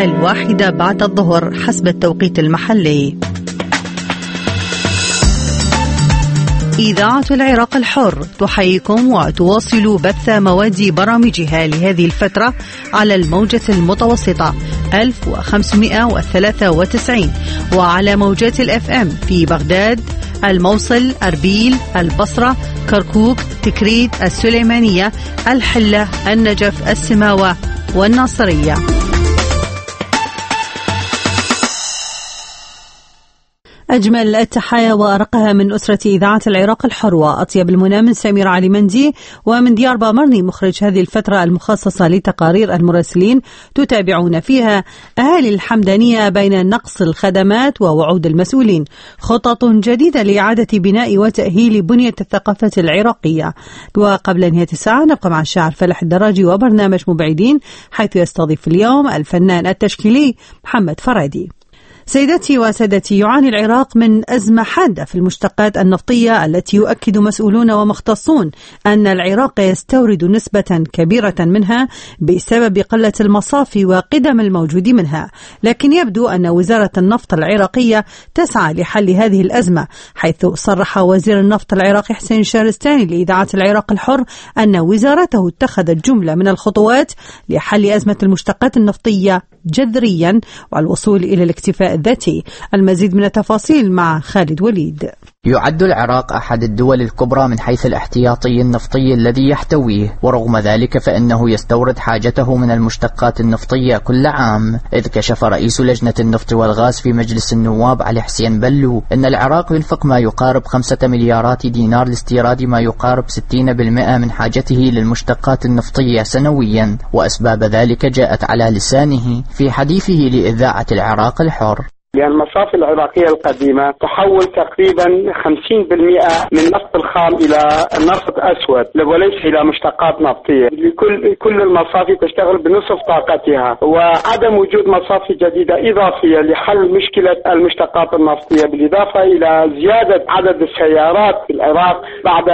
1 بعد الظهر حسب التوقيت المحلي. إذاعة العراق الحر تحييكم وتواصل بث مواد برامجها لهذه الفترة على الموجة المتوسطة 1593 وعلى موجات الFM في بغداد، الموصل، أربيل، البصرة، كركوك، تكريت، السليمانية، الحلة، النجف، السماوة والناصرية. أجمل التحايا وأرقها من أسرة إذاعة العراق الحر وأطيب المنى من سمير علي مندي ومن ديار بامرني مخرج هذه الفترة المخصصة لتقارير المراسلين، تتابعون فيها أهالي الحمدانية بين نقص الخدمات ووعود المسؤولين، خطط جديدة لإعادة بناء وتأهيل بنية الثقافة العراقية. وقبل نهاية الساعة نبقى مع الشاعر فلاح الدراجي وبرنامج مبعدين، حيث يستضيف اليوم الفنان التشكيلي محمد فرادي. سيداتي وسادتي، يعاني العراق من أزمة حادة في المشتقات النفطية التي يؤكد مسؤولون ومختصون أن العراق يستورد نسبة كبيرة منها بسبب قلة المصافي وقدم الموجود منها، لكن يبدو أن وزارة النفط العراقية تسعى لحل هذه الأزمة، حيث صرح وزير النفط العراقي حسين شارستاني لإذاعة العراق الحر أن وزارته اتخذت جملة من الخطوات لحل أزمة المشتقات النفطية جذريا والوصول إلى الاكتفاء الذاتي. المزيد من التفاصيل مع خالد وليد. يعد العراق أحد الدول الكبرى من حيث الاحتياطي النفطي الذي يحتويه، ورغم ذلك فإنه يستورد حاجته من المشتقات النفطية كل عام، إذ كشف رئيس لجنة النفط والغاز في مجلس النواب علي حسين بلو أن العراق ينفق ما يقارب 5 مليارات دينار لاستيراد ما يقارب 60% من حاجته للمشتقات النفطية سنويا، وأسباب ذلك جاءت على لسانه في حديثه لإذاعة العراق الحر. لأن المصافي العراقية القديمة تحول تقريبا 50% من نفط الخام إلى نفط أسود وليس إلى مشتقات نفطية. كل المصافي تشتغل بنصف طاقتها، وعدم وجود مصافي جديدة إضافية لحل مشكلة المشتقات النفطية بالإضافة إلى زيادة عدد السيارات في العراق بعد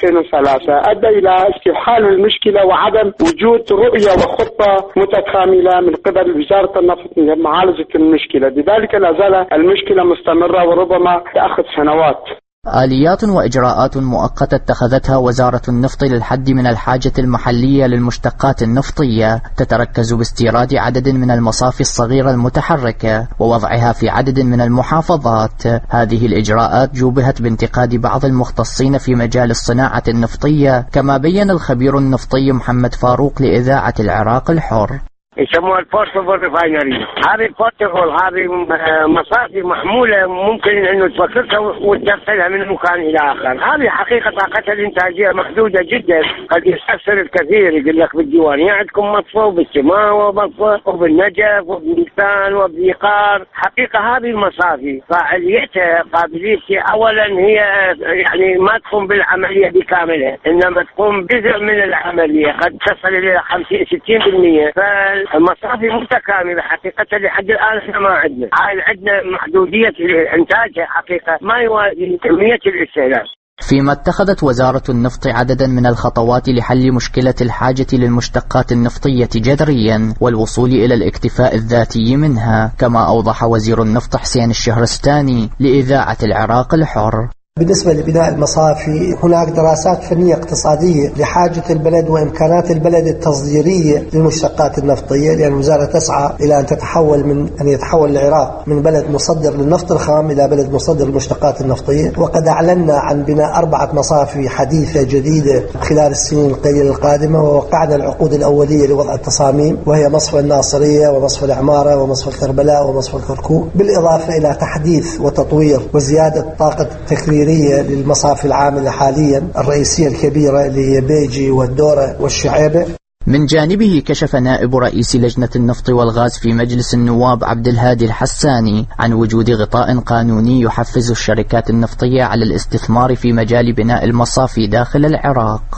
2003 أدى إلى استحال المشكلة وعدم وجود رؤية وخطة متكاملة من قبل وزارة النفط لمعالجة المشكلة. لذلك لا زال المشكلة مستمرة وربما تأخذ سنوات. آليات وإجراءات مؤقتة اتخذتها وزارة النفط للحد من الحاجة المحلية للمشتقات النفطية تتركز باستيراد عدد من المصافي الصغيرة المتحركة ووضعها في عدد من المحافظات. هذه الإجراءات جوبهت بانتقاد بعض المختصين في مجال الصناعة النفطية، كما بين الخبير النفطي محمد فاروق لإذاعة العراق الحر. يسموها البورتابل ريفاينري. هذه البورتابل هذه مصافي محمولة ممكن انه تفككها وتنقلها من مكان الى اخر. هذه حقيقة طاقتها الانتاجية محدودة جدا، قد يستفسر الكثير يقول لك بالديوانية عندكم مطفى وبالسماوة ومطفى وبالنجف وبالمكتان وباليقار. حقيقة هذه المصافي فاعليتها قابليتها اولا هي يعني ما تقوم بالعملية بكاملها، انما تقوم بجزء من العملية قد تصل الى 50-60%. المصافي متكاملة حقيقة لحد الآن احنا ما عندنا محدودية إنتاجها حقيقة ما يوازي كمية الاستهلاك. فيما اتخذت وزارة النفط عددا من الخطوات لحل مشكلة الحاجة للمشتقات النفطية جذريا والوصول إلى الاكتفاء الذاتي منها، كما أوضح وزير النفط حسين الشهرستاني لإذاعة العراق الحر. بالنسبة لبناء المصافي هناك دراسات فنية اقتصادية لحاجة البلد وإمكانات البلد التصديرية للمشتقات النفطية، لأن الوزارة تسعى إلى أن يتحول العراق من بلد مصدر للنفط الخام إلى بلد مصدر للمشتقات النفطية. وقد أعلنا عن بناء 4 مصافي حديثة جديدة خلال السنين القليلة القادمة، ووقعنا العقود الأولية لوضع التصاميم، وهي مصفى الناصرية ومصفى العمارة ومصفى الكربلاء ومصفى الكركوك، بالإضافة إلى تحديث وتطوير وزيادة طاقة التكرير للمصافي العاملة حاليا الرئيسية الكبيرة اللي هي بيجي والدورة والشعيبة. من جانبه كشف نائب رئيس لجنة النفط والغاز في مجلس النواب عبد الهادي الحساني عن وجود غطاء قانوني يحفز الشركات النفطية على الاستثمار في مجال بناء المصافي داخل العراق.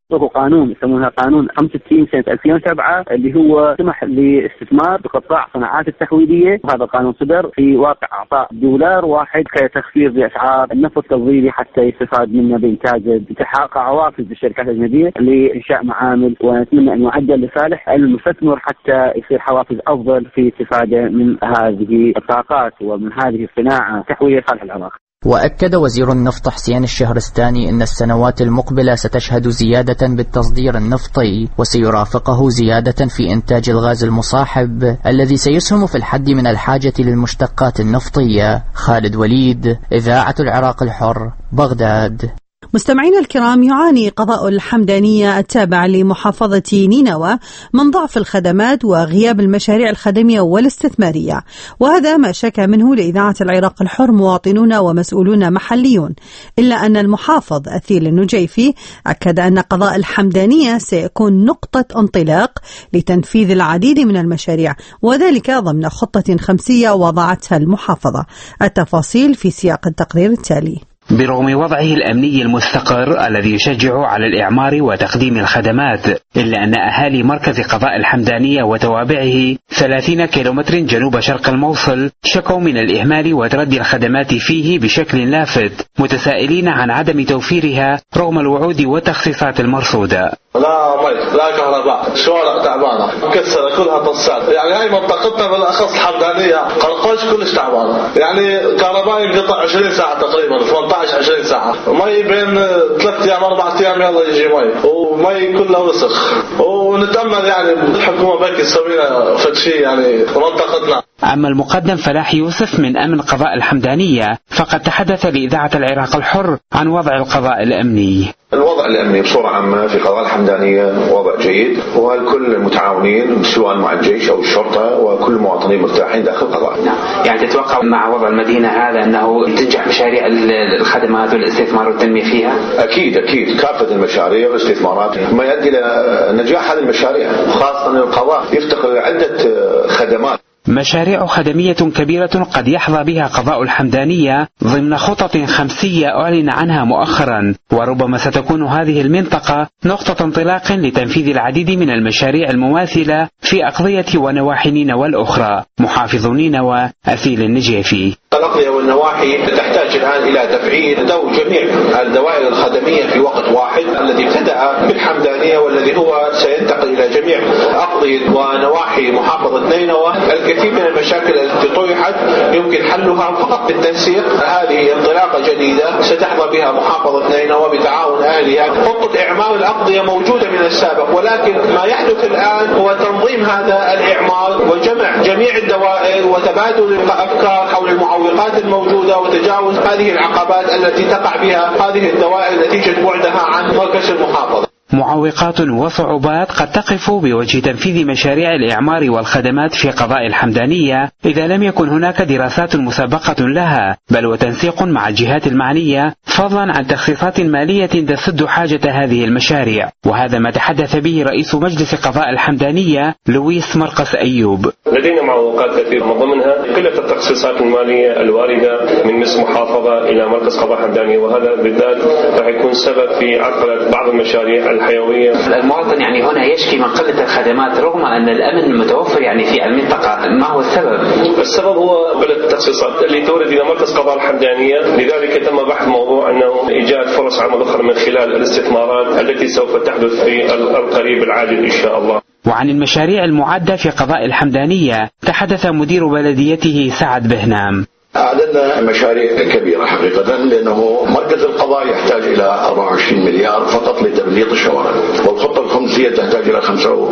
له قانون يسمونها قانون 65 سنة 2007 اللي هو سمح لاستثمار بقطاع صناعات التحويلية، وهذا القانون صدر في واقع أعطاء دولار واحد كتخفيض بأسعار النفط التفضيلي حتى يستفاد منه بإنتاجه بتحقق عوافز للشركات الأجنبية لإنشاء معامل، ونتمنى أن يعدل لصالح المستثمر حتى يصير حوافز أفضل في الاستفادة من هذه الطاقات ومن هذه الصناعة التحويلية لصالح العراق. وأكد وزير النفط حسين الشهرستاني أن السنوات المقبلة ستشهد زيادة بالتصدير النفطي، وسيرافقه زيادة في إنتاج الغاز المصاحب الذي سيسهم في الحد من الحاجة للمشتقات النفطية. خالد وليد، إذاعة العراق الحر، بغداد. مستمعينا الكرام، يعاني قضاء الحمدانية التابع لمحافظة نينوى من ضعف الخدمات وغياب المشاريع الخدمية والاستثمارية، وهذا ما شكى منه لإذاعة العراق الحر مواطنون ومسؤولون محليون، إلا أن المحافظ أثيل النجيفي أكد أن قضاء الحمدانية سيكون نقطة انطلاق لتنفيذ العديد من المشاريع، وذلك ضمن خطة خمسية وضعتها المحافظة. التفاصيل في سياق التقرير التالي. برغم وضعه الأمني المستقر الذي يشجع على الإعمار وتقديم الخدمات، إلا أن أهالي مركز قضاء الحمدانية وتوابعه 30 كيلومتر جنوب شرق الموصل شكوا من الإهمال وتردي الخدمات فيه بشكل لافت، متسائلين عن عدم توفيرها رغم الوعود والتخصيصات المرصودة. لا مي، لا كهرباء، شوارع تعبانة مكسرة كلها طسات، يعني هاي منطقتنا بالأخص الحمدانية قرقوش كلش تعبانة، يعني كهرباء ينقطع 20 ساعة تقريبا، 18-20 ساعة، مي بين 3 أيام 4 أيام يلا يجي مي، ومي كلها وسخ، ونتأمل يعني الحكومة بكي تسوي لنا فد شيء يعني منطقتنا. أما المقدم فلاح يوسف من أمن قضاء الحمدانية فقد تحدث لإذاعة العراق الحر عن وضع القضاء الأمني. الوضع الأمني بصورة عامة في قضاء الحمدانية وضع جيد، والكل متعاونين سواء مع الجيش أو الشرطة، وكل المواطنين مرتاحين داخل القضاء. يعني تتوقع مع وضع المدينة هذا أنه تنجح مشاريع الخدمات والاستثمار والتنمية فيها؟ أكيد كافة المشاريع والاستثمارات ما يؤدي إلى نجاح هذه المشاريع، خاصة أن القضاء يفتقر عدة خدمات. مشاريع خدمية كبيرة قد يحظى بها قضاء الحمدانية ضمن خطط خمسية أعلن عنها مؤخرا، وربما ستكون هذه المنطقة نقطة انطلاق لتنفيذ العديد من المشاريع المماثلة في أقضية ونواحي نينوى الأخرى. محافظ نينوى أثيل النجيفي: الأقضية والنواحي تحتاج الآن إلى تفعيل ضوء جميع الدوائر الخدمية في وقت واحد، الذي ابتدأ بالحمدانية والذي هو سينتقل إلى جميع أقضية ونواحي محافظة نينوى. الكثير من المشاكل التي طرحت يمكن حلها فقط بالتنسيق. هذه انطلاقة جديدة ستحظى بها محافظة نينوى بتعاون أهلها. خطة إعمار الأقضية موجودة من السابق، ولكن ما يحدث الآن هو تنظيم هذا الإعمار وجمع جميع الدوائر وتبادل الأفكار حول المعوقات الموجودة وتجاوز هذه العقبات التي تقع بها هذه الدوائر نتيجة بعدها عن مركز المحافظة. معوقات وصعوبات قد تقف بوجه تنفيذ مشاريع الإعمار والخدمات في قضاء الحمدانية إذا لم يكن هناك دراسات مسبقة لها، بل وتنسيق مع الجهات المعنية، فضلا عن تخصيصات مالية تسد حاجة هذه المشاريع. وهذا ما تحدث به رئيس مجلس قضاء الحمدانية لويس مرقس أيوب. لدينا معوقات كثيرة، من ضمنها قلة التخصيصات المالية الواردة من مجلس محافظة إلى مركز قضاء الحمدانية، وهذا بالذات راح يكون سبب في عرقلة بعض المشاريع الحيوية. المواطن يعني هنا يشكي من قلة الخدمات رغم أن الأمن متوفر يعني في المنطقة، ما هو السبب؟ السبب هو قلة التخصيصات اللي تورد إلى مركز قضاء الحمدانية، لذلك تم بحث موضوع أنه إيجاد فرص عمل أخرى من خلال الاستثمارات التي سوف تحدث في القريب العاجل إن شاء الله. وعن المشاريع المعدة في قضاء الحمدانية تحدث مدير بلديته سعد بهنام. أعددنا مشاريع كبيرة حقيقة، لأنه مركز القضاء يحتاج إلى 24 مليار فقط لتبليط الشوارع، والخطة الخمسية تحتاج إلى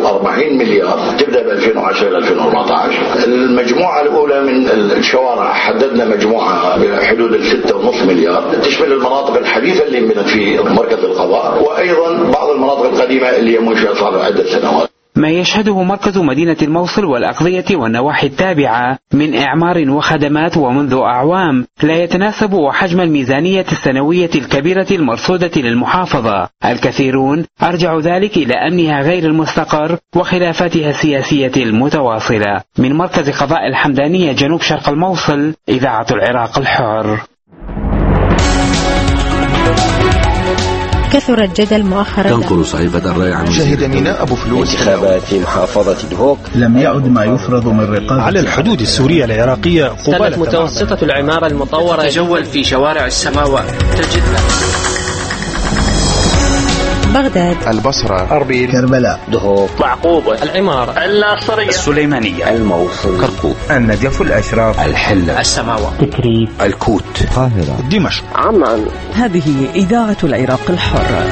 45 مليار تبدأ ب 2010 إلى 2014. المجموعة الأولى من الشوارع حددنا مجموعة بحدود 6.5 مليار تشمل المناطق الحديثة اللي انبنت في مركز القضاء، وأيضا بعض المناطق القديمة اللي منشأة صار عدة سنوات. ما يشهده مركز مدينة الموصل والأقضية والنواحي التابعة من إعمار وخدمات ومنذ أعوام لا يتناسب وحجم الميزانية السنوية الكبيرة المرصودة للمحافظة. الكثيرون أرجعوا ذلك إلى أمنها غير المستقر وخلافاتها السياسية المتواصلة. من مركز قضاء الحمدانية جنوب شرق الموصل، إذاعة العراق الحر. كثر الجدل مؤخرا. تنقل صحيفة الرأي عن شهد ميناء أبو فلوس انتخابات في محافظة دهوك. لم يعد ما يفرض من رقابة على الحدود السورية العراقية. كانت متوسطة العمارة المطورة. تجول في شوارع السماوات تجد بغداد، البصرة، أربيل، كربلاء، دهوك، معقوبة، العمارة، الناصرية، السليمانية، الموصل، كركوك، النجف، الأشراف، الحلة، السماوات، تكريت، الكوت، القاهرة، دمشق، عمان. هذه إذاعة العراق الحر.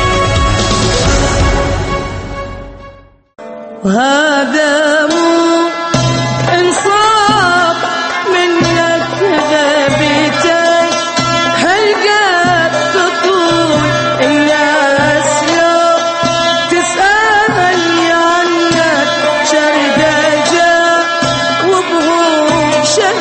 وهذا مو انصاف منك ذبيتك، هل قد تطول الناس لو تسألني عنك شردجة وبهو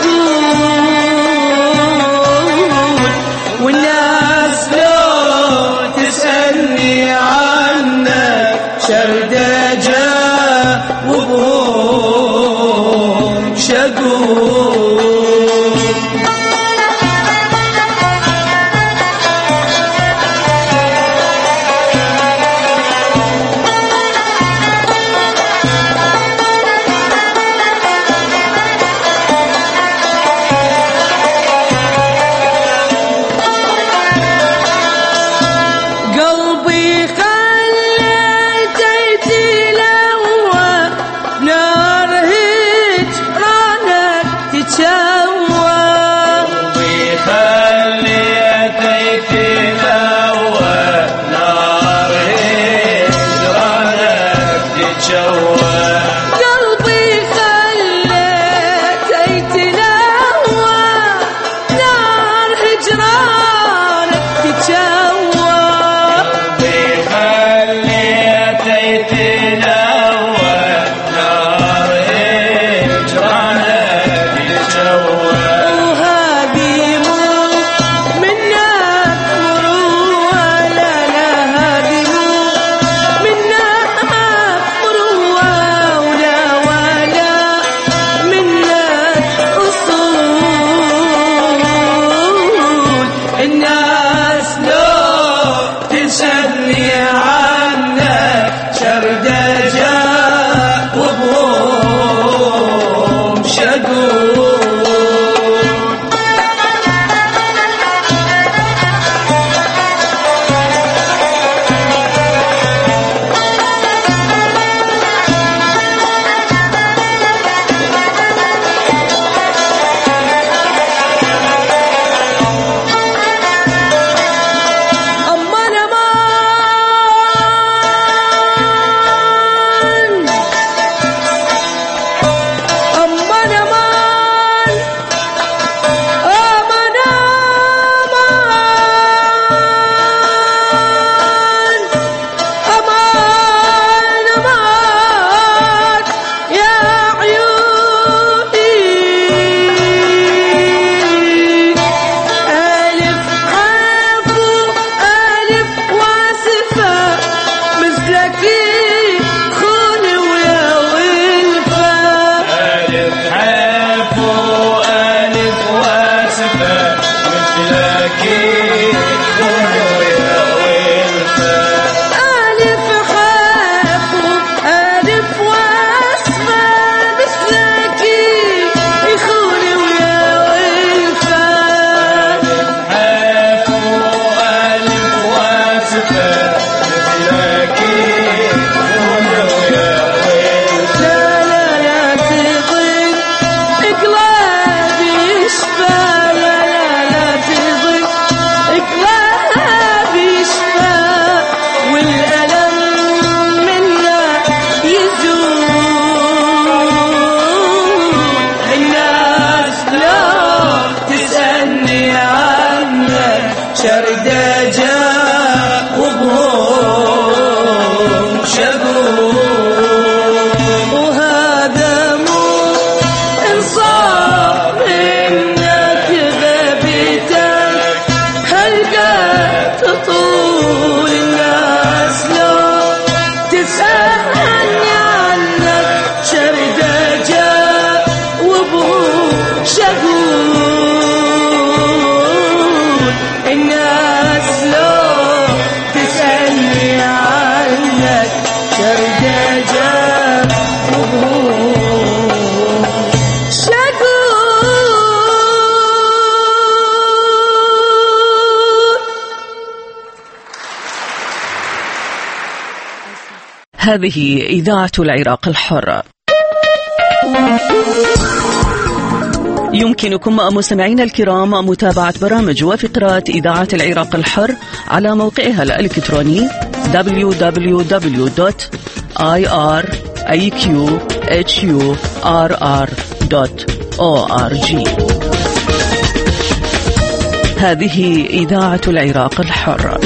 شهود، والناس لو تسألني عنك شردجة وبهم شقود. قلبي خليت يتلوى نار هجرانك تتشوى، قلبي خليت يتلوى نار هجرانك تتشوى، قلبي خليت يتلوى نار هجرانك تتشوى، قلبي خليت يتلوى نار هجرانك تتشوى. وهذه مو منك مروة، لا لا هذه مو منك مروة، ولا ولا منك أصول. الناس لو تسألني عنك شردجة وبهم شقود. أمان أمان أمان أمان أمان أمان يا عيوني، ألف حافو ألف واسفة مثلك خون ويا ولفة، ألف حافو ألف واسفة مثلك خون ويا ولفة، ألف حافو ألف واسفة مثلك خون ويا ولفة، ألف حافو ألف واسفة مثلك خون ويا ولفة. لا لا لا تضل قلبي يشفى، لا لا لا تضل قلبي يشفى، والألم منا يزول. الناس لو تسألني عنك شردجة وبهم شقود. وهذا مو انصاف انك ذبيتك، هل قد تطول الناس لو تسألني عنك شردجة وبهم شقود. الناس لو هذه إذاعة العراق الحر. يمكنكم مستمعينا الكرام متابعة برامج وفقرات إذاعة العراق الحر على موقعها الإلكتروني www.iqhurr.org. هذه إذاعة العراق الحر.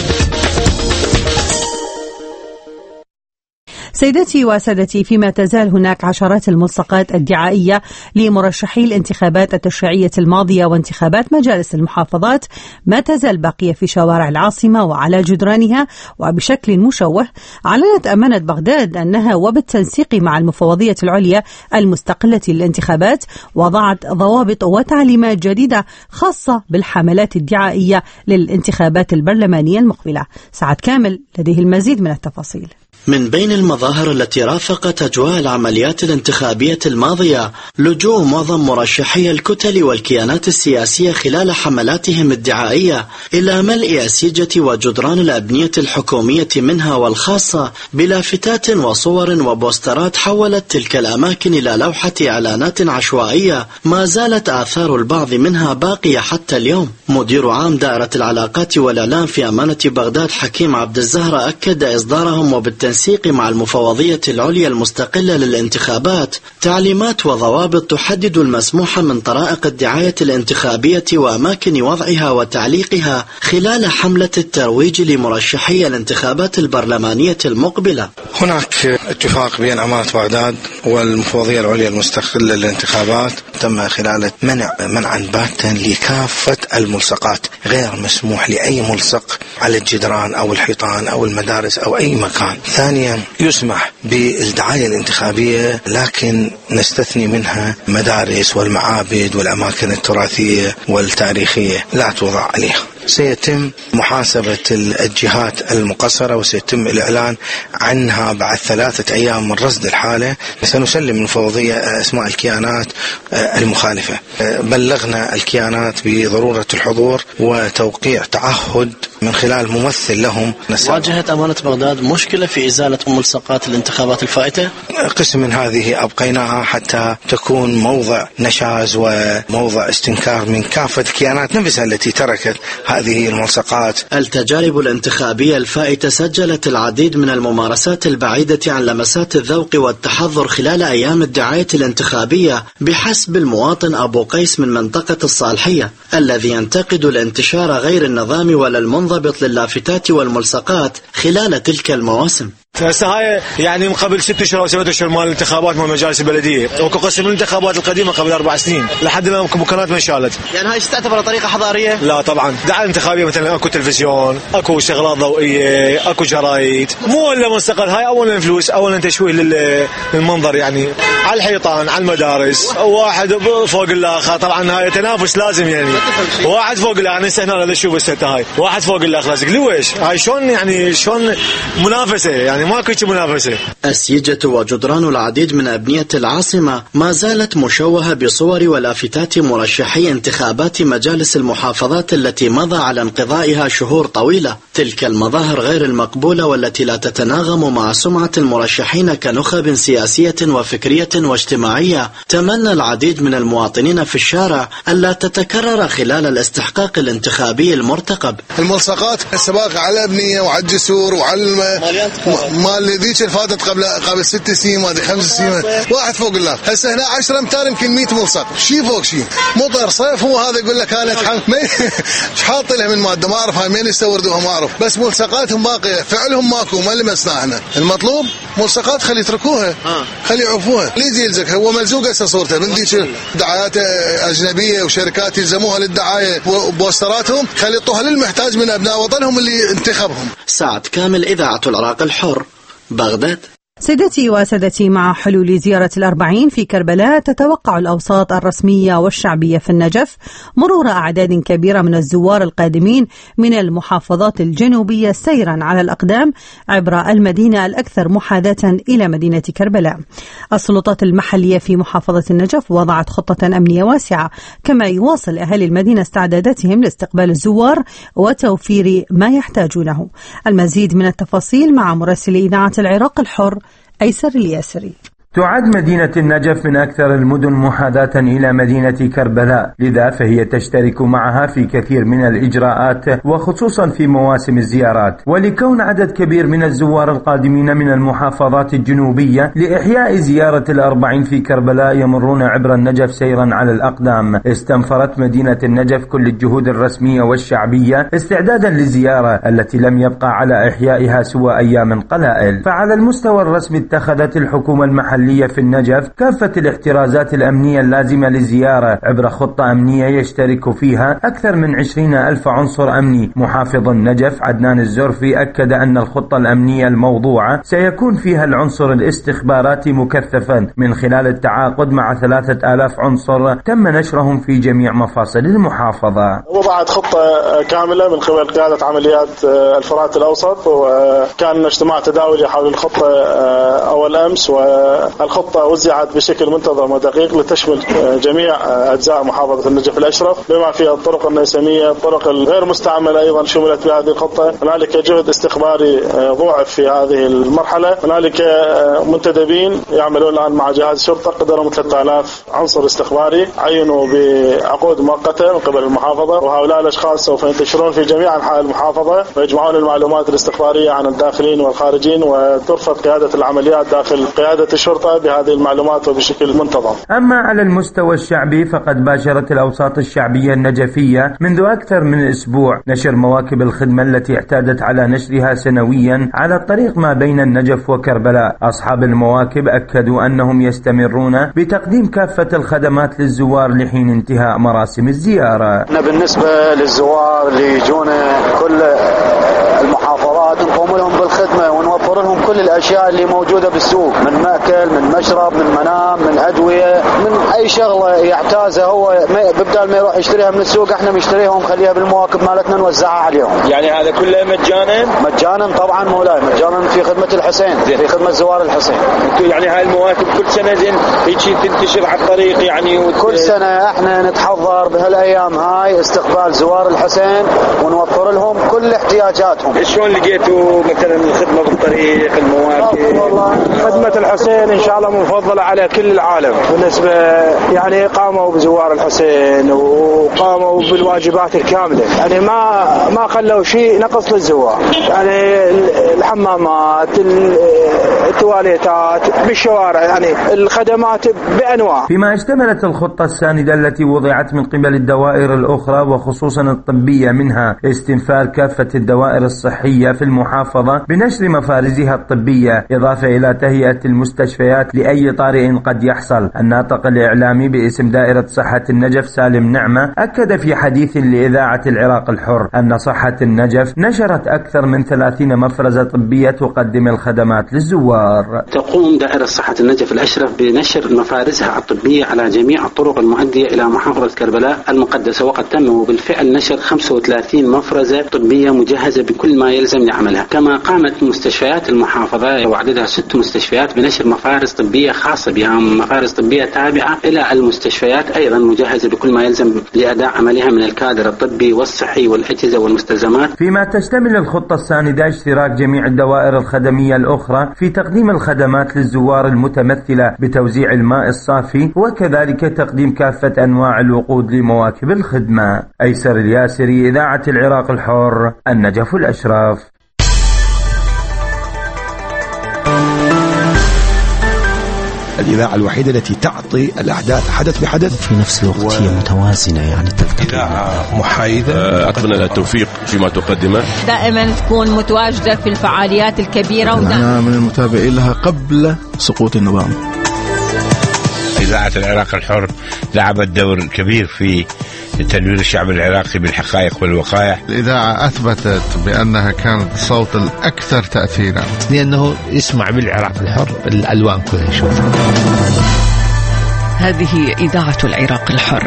سيدتي وسادتي، فيما تزال هناك عشرات الملصقات الدعائية لمرشحي الانتخابات التشريعية الماضية وانتخابات مجالس المحافظات ما تزال باقية في شوارع العاصمة وعلى جدرانها وبشكل مشوه. أعلنت أمانة بغداد أنها وبالتنسيق مع المفوضية العليا المستقلة للانتخابات وضعت ضوابط وتعليمات جديدة خاصة بالحملات الدعائية للانتخابات البرلمانية المقبلة. سعد كامل لديه المزيد من التفاصيل. من بين المظاهر التي رافقت أجواء العمليات الانتخابية الماضية لجوء معظم مرشحي الكتل والكيانات السياسية خلال حملاتهم الدعائية إلى ملء أسيجة وجدران الأبنية الحكومية منها والخاصة بلافتات وصور وبوسترات حولت تلك الأماكن إلى لوحة إعلانات عشوائية ما زالت آثار البعض منها باقية حتى اليوم. مدير عام دائرة العلاقات والإعلام في أمانة بغداد حكيم عبد الزهرة أكد إصدارهم وبالتنسيق مع المفوضية العليا المستقلة للانتخابات تعليمات وضوابط تحدد المسموح من طرائق الدعاية الانتخابية وأماكن وضعها وتعليقها خلال حملة الترويج لمرشحي الانتخابات البرلمانية المقبلة. هناك اتفاق بين أمانة بغداد والمفوضية العليا المستقلة للانتخابات تم خلال منعا باتا لكافة الملصقات. غير مسموح لأي ملصق على الجدران أو الحيطان أو المدارس أو أي مكان. ثانيا يسمح بالدعاية الانتخابية لكن نستثني منها مدارس والمعابد والأماكن التراثية والتاريخية لا توضع عليها. سيتم محاسبة الجهات المقصرة وسيتم الإعلان عنها بعد 3 أيام من رصد الحالة. سنسلم المفوضية أسماء الكيانات المخالفة. بلغنا الكيانات بضرورة الحضور وتوقيع تعهد من خلال ممثل لهم. واجهت أمانة بغداد مشكلة في إزالة ملصقات الانتخابات الفائتة؟ قسم من هذه أبقيناها حتى تكون موضع نشاز وموضع استنكار من كافة الكيانات نفسها التي تركت هذه الملصقات. التجارب الانتخابية الفائتة سجلت العديد من الممارسات البعيدة عن لمسات الذوق والتحضر خلال أيام الدعاية الانتخابية بحسب المواطن أبو قيس من منطقة الصالحية الذي ينتقد الانتشار غير النظامي ولا المنضبط للافتات والملصقات خلال تلك المواسم. هسه هاي يعني من قبل 6 أشهر أو 7 أشهر مال الانتخابات مال المجالس البلدية وكو قسم الانتخابات القديمة قبل 4 سنين لحد الآن مكانات ما انشالت. يعني هاي تعتبر طريقة حضارية؟ لا طبعا. دعاية انتخابية مثلا اكو تلفزيون، اكو شغلات ضوئية، اكو جرايد، مو الا مستقل. هاي اولا فلوس، اولا تشويه للمنظر يعني على الحيطان على المدارس واحد فوق الاخر. طبعا هاي تنافس لازم يعني واحد فوق الاخر. يعني هنا لا شوف بس هاي واحد فوق الاخر لازم ليش هاي شلون يعني شلون منافسة يعني ماكو منافسة. السيجة وجدران العديد من أبنية العاصمة ما زالت مشوهة بصور ولافتات مرشحي انتخابات مجالس المحافظات التي مضى على انقضائها شهور طويلة. تلك المظاهر غير المقبولة والتي لا تتناغم مع سمعة المرشحين كنخب سياسية وفكرية واجتماعية تمنى العديد من المواطنين في الشارع ألا تتكرر خلال الاستحقاق الانتخابي المرتقب. الملصقات السباق على الأبنية وعلى الجسور وعلى مال ذيك الفاتت قبل 6 سنين ما ادري 5 سنين واحد فوق الله. هسه هنا 10 امتار يمكن 100 ملصق شي فوق شي. مطر صيف هو هذا يقول لك انا ايش حاط لها من ماده ما اعرف هاي مين يستوردوها ما اعرف. بس ملصقاتهم باقيه فعلهم ماكو ما لمسنا احنا. المطلوب ملصقات خلي يتركوها خلي يعوفوها. ليه يلزق هو ملزوق هسه صورته من ذيك دعايات اجنبيه وشركات يلزموها للدعايه وبوستراتهم خلي يعطوها للمحتاج من ابناء وطنهم اللي انتخبهم. سعد كامل إذاعة العراق الحر بغداد. سيدتي وسادتي، مع حلول زيارة 40 في كربلاء تتوقع الأوساط الرسمية والشعبية في النجف مرور أعداد كبيرة من الزوار القادمين من المحافظات الجنوبية سيرا على الأقدام عبر المدينة الأكثر محاذاة إلى مدينة كربلاء. السلطات المحلية في محافظة النجف وضعت خطة أمنية واسعة، كما يواصل أهالي المدينة استعداداتهم لاستقبال الزوار وتوفير ما يحتاجونه. المزيد من التفاصيل مع مراسل إذاعة العراق الحر أيسر الياسري. تعد مدينة النجف من أكثر المدن محاذاة إلى مدينة كربلاء، لذا فهي تشترك معها في كثير من الإجراءات وخصوصا في مواسم الزيارات. ولكون عدد كبير من الزوار القادمين من المحافظات الجنوبية لإحياء زيارة الأربعين في كربلاء يمرون عبر النجف سيرا على الأقدام، استنفرت مدينة النجف كل الجهود الرسمية والشعبية استعدادا للزيارة التي لم يبقى على إحيائها سوى أيام قلائل. فعلى المستوى الرسمي اتخذت الحكومة المحلية في النجف كافة الاحترازات الأمنية اللازمة للزيارة عبر خطة أمنية يشترك فيها أكثر من 20,000 عنصر أمني. محافظ النجف عدنان الزرفي أكد أن الخطة الأمنية الموضوعة سيكون فيها العنصر الاستخباراتي مكثفا من خلال التعاقد مع 3,000 عنصر تم نشرهم في جميع مفاصل المحافظة. وضعت خطة كاملة من قبل قيادة عمليات الفرات الأوسط، وكان اجتماع تداولي حول الخطة أول أمس، الخطة وزعت بشكل منتظم ودقيق لتشمل جميع أجزاء محافظة النجف الأشرف بما فيها الطرق النيسمية، الطرق الغير مستعملة أيضا شملت بهذه الخطة. هنالك جهد استخباري ضاعف في هذه المرحلة، هنالك منتدبين يعملون الآن مع جهاز الشرطة قدرهم 3,000 عنصر استخباري عينوا بعقود مؤقتة من قبل المحافظة، وهؤلاء الأشخاص سوف ينتشرون في جميع أنحاء المحافظة ويجمعون المعلومات الاستخبارية عن الداخلين والخارجين، وترفض قيادة العمليات داخل قيادة الشرطة بهذه المعلومات وبشكل منتظم. أما على المستوى الشعبي فقد باشرت الأوساط الشعبية النجفية منذ أكثر من أسبوع نشر مواكب الخدمة التي اعتادت على نشرها سنويا على الطريق ما بين النجف وكربلاء. أصحاب المواكب أكدوا أنهم يستمرون بتقديم كافة الخدمات للزوار لحين انتهاء مراسم الزيارة. بالنسبة للزوار اللي يجونا كل المحافظات نقوم لهم بالخدمة ونوفر لهم كل الأشياء اللي موجودة بالسوق، من مأكل، من مشرب، من منام، من أدوية، من أي شغلة يحتاجها هو بدل ما يروح يشتريها من السوق احنا بنشتريها ونخليها بالمواكب مالتنا نوزعها عليهم. يعني هذا كله مجانا؟ مجانا طبعا مولاي، مجانا في خدمة الحسين، في خدمة زوار الحسين. يعني هاي المواكب كل سنة زين هيك تنتشر على الطريق يعني كل سنة احنا نتحضر بهالأيام هاي استقبال زوار الحسين ونوفر لهم كل احتياجاتهم. شلون لقيتوا مثلا الخدمة بالطريق المواكب؟ والله خدمة الحسين إن شاء الله مفضلة على كل العالم. بالنسبة يعني قاموا بزوار الحسين وقاموا بالواجبات الكاملة، يعني ما خلوا شيء نقص للزوار، يعني الحمامات، التواليتات بالشوارع، يعني الخدمات بأنواع. فيما اشتملت الخطة الساندة التي وضعت من قبل الدوائر الأخرى وخصوصا الطبية منها استنفار كافة الدوائر الصحية في المحافظة بنشر مفارزها الطبية، إضافة إلى تهيئة المستشفيات لأي طارئ قد يحصل. الناطق الإعلامي باسم دائرة صحة النجف سالم نعمة أكد في حديث لإذاعة العراق الحر أن صحة النجف نشرت أكثر من 30 مفرزة طبية تقدم الخدمات للزوار. تقوم دائرة صحة النجف الأشرف بنشر مفارزها الطبية على جميع الطرق المؤدية إلى محافظة كربلاء المقدسة، وقد تم بالفعل نشر 35 مفرزة طبية مجهزة بكل ما يلزم لعملها. كما قامت مستشفيات المحافظة وعددها 6 مستشفيات بنشر مفارز طبية خاصة بها، مفارز طبية تابعة إلى المستشفيات أيضا مجهزة بكل ما يلزم لأداء عملها من الكادر الطبي والصحي والأجهزة والمستلزمات. فيما تشتمل الخطة الساندة اشتراك جميع الدوائر الخدمية الأخرى في تقديم الخدمات للزوار المتمثلة بتوزيع الماء الصافي وكذلك تقديم كافة أنواع الوقود لمواكب الخدمة. أيسر الياسري، إذاعة العراق الحر، النجف الأشرف. الإذاعة الوحيدة التي تعطي الأحداث حدث بحدث في نفس الوقت هي متوازنة، يعني إذاعة محايدة. أتمنى لها التوفيق فيما تقدمه، دائما تكون متواجدة في الفعاليات الكبيرة. أنا من المتابعين لها قبل سقوط النظام. إذاعة العراق الحر لعبت دور كبير في تنوير الشعب العراقي بالحقائق والوقائع. الإذاعة أثبتت بأنها كانت الصوت الأكثر تأثيرا، لأنه يسمع بالعراق الحر الألوان كلها يشوف. هذه إذاعة العراق الحر.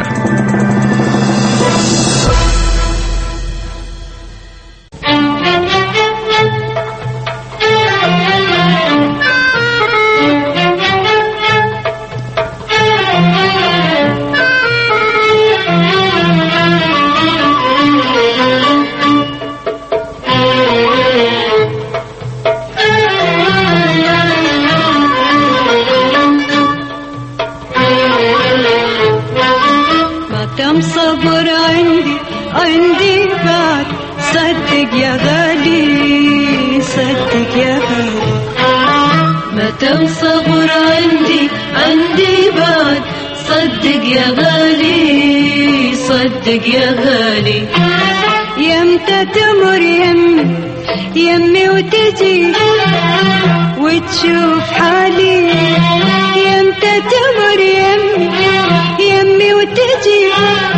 تم صبر عندي بعد صدق يا غالي صدق يا غالي يمتى تمر يمي وتجي وتشوف حالي يمتى تمر يمي وتجي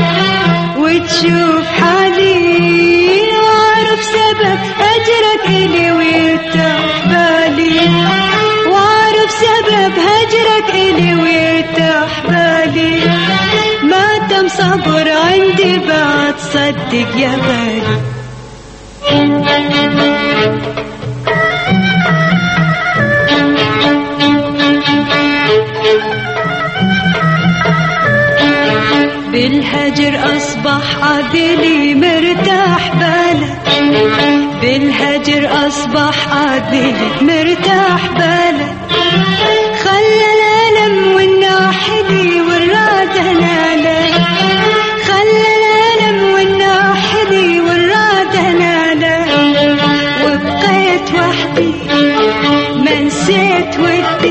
وتشوف حالي وأعرف سبب هجرك إلي ويرتاح بالي وأعرف سبب هجرك إلي ويرتاح بالي ما تم صبر عندي بعد صدق يا غالي بالهجر أصبح عدلي مرتاح بالك بالهجر أصبح عدلي مرتاح بالك خلى الألم والناحلي والراد هنالك خلى الألم والناحلي والراد هنالك وبقيت وحدي ما نسيت ودي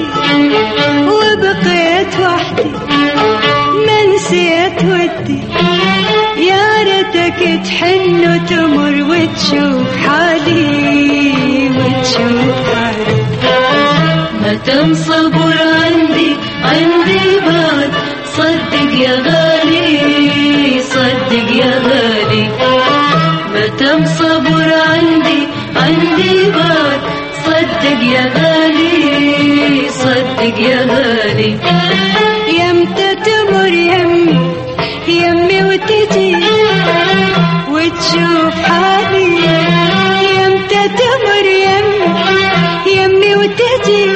وبقيت وحدي ما نسيت ودي يا ريتك تحن وتمر وتشوف حالي وتشوف حالي ما تم صبر عندي بعد صدق يا غالي صدق يا غالي ما تم صبر عندي بعد صدق يا غالي صدق يا غالي يمتى تمر يمي وتجي وتشوف حالي يمتى تمر يمي وتجي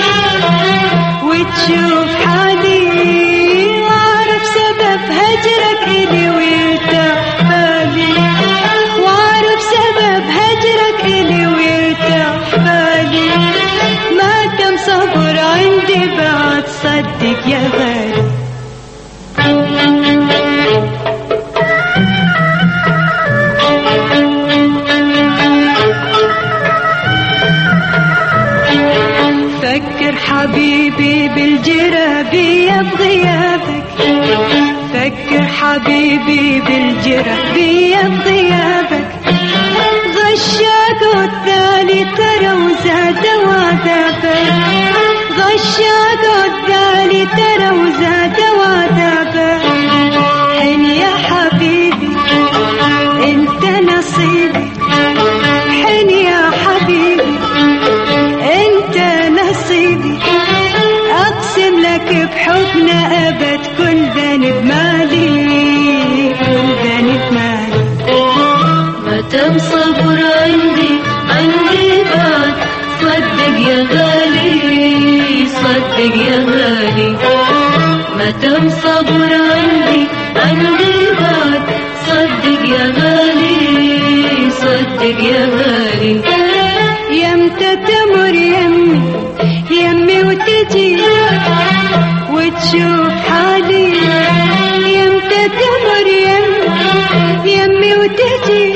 وتشوف حالي وأعرف سبب هجرك إلي ويرتاح بالي وأعرف سبب هجرك إلي ويرتاح بالي ما تم صبر عندي بعد صدق يا غالي فكر حبيبي بالجرابية بغيابك فكر حبيبي بالجرابية بغيابك غشاك والثاني ترى وزاد وعذابك غشاك والثاني ترى وزاد وعذابك حن يا حبيبي انت نصيبي حن يا حبيبي انت نصيبي اقسم لك بحبنا ابد كل ذنب مالي كل ذنب مالي ما تم صبر عندي بعد صدق يا غالي صدق يا غالي ما تم صبر عندي بعد صدق يا غالي صدق يا غالي يمتى تمر يمي وتجي وتشوف حالي يمتى تمر يمي وتجي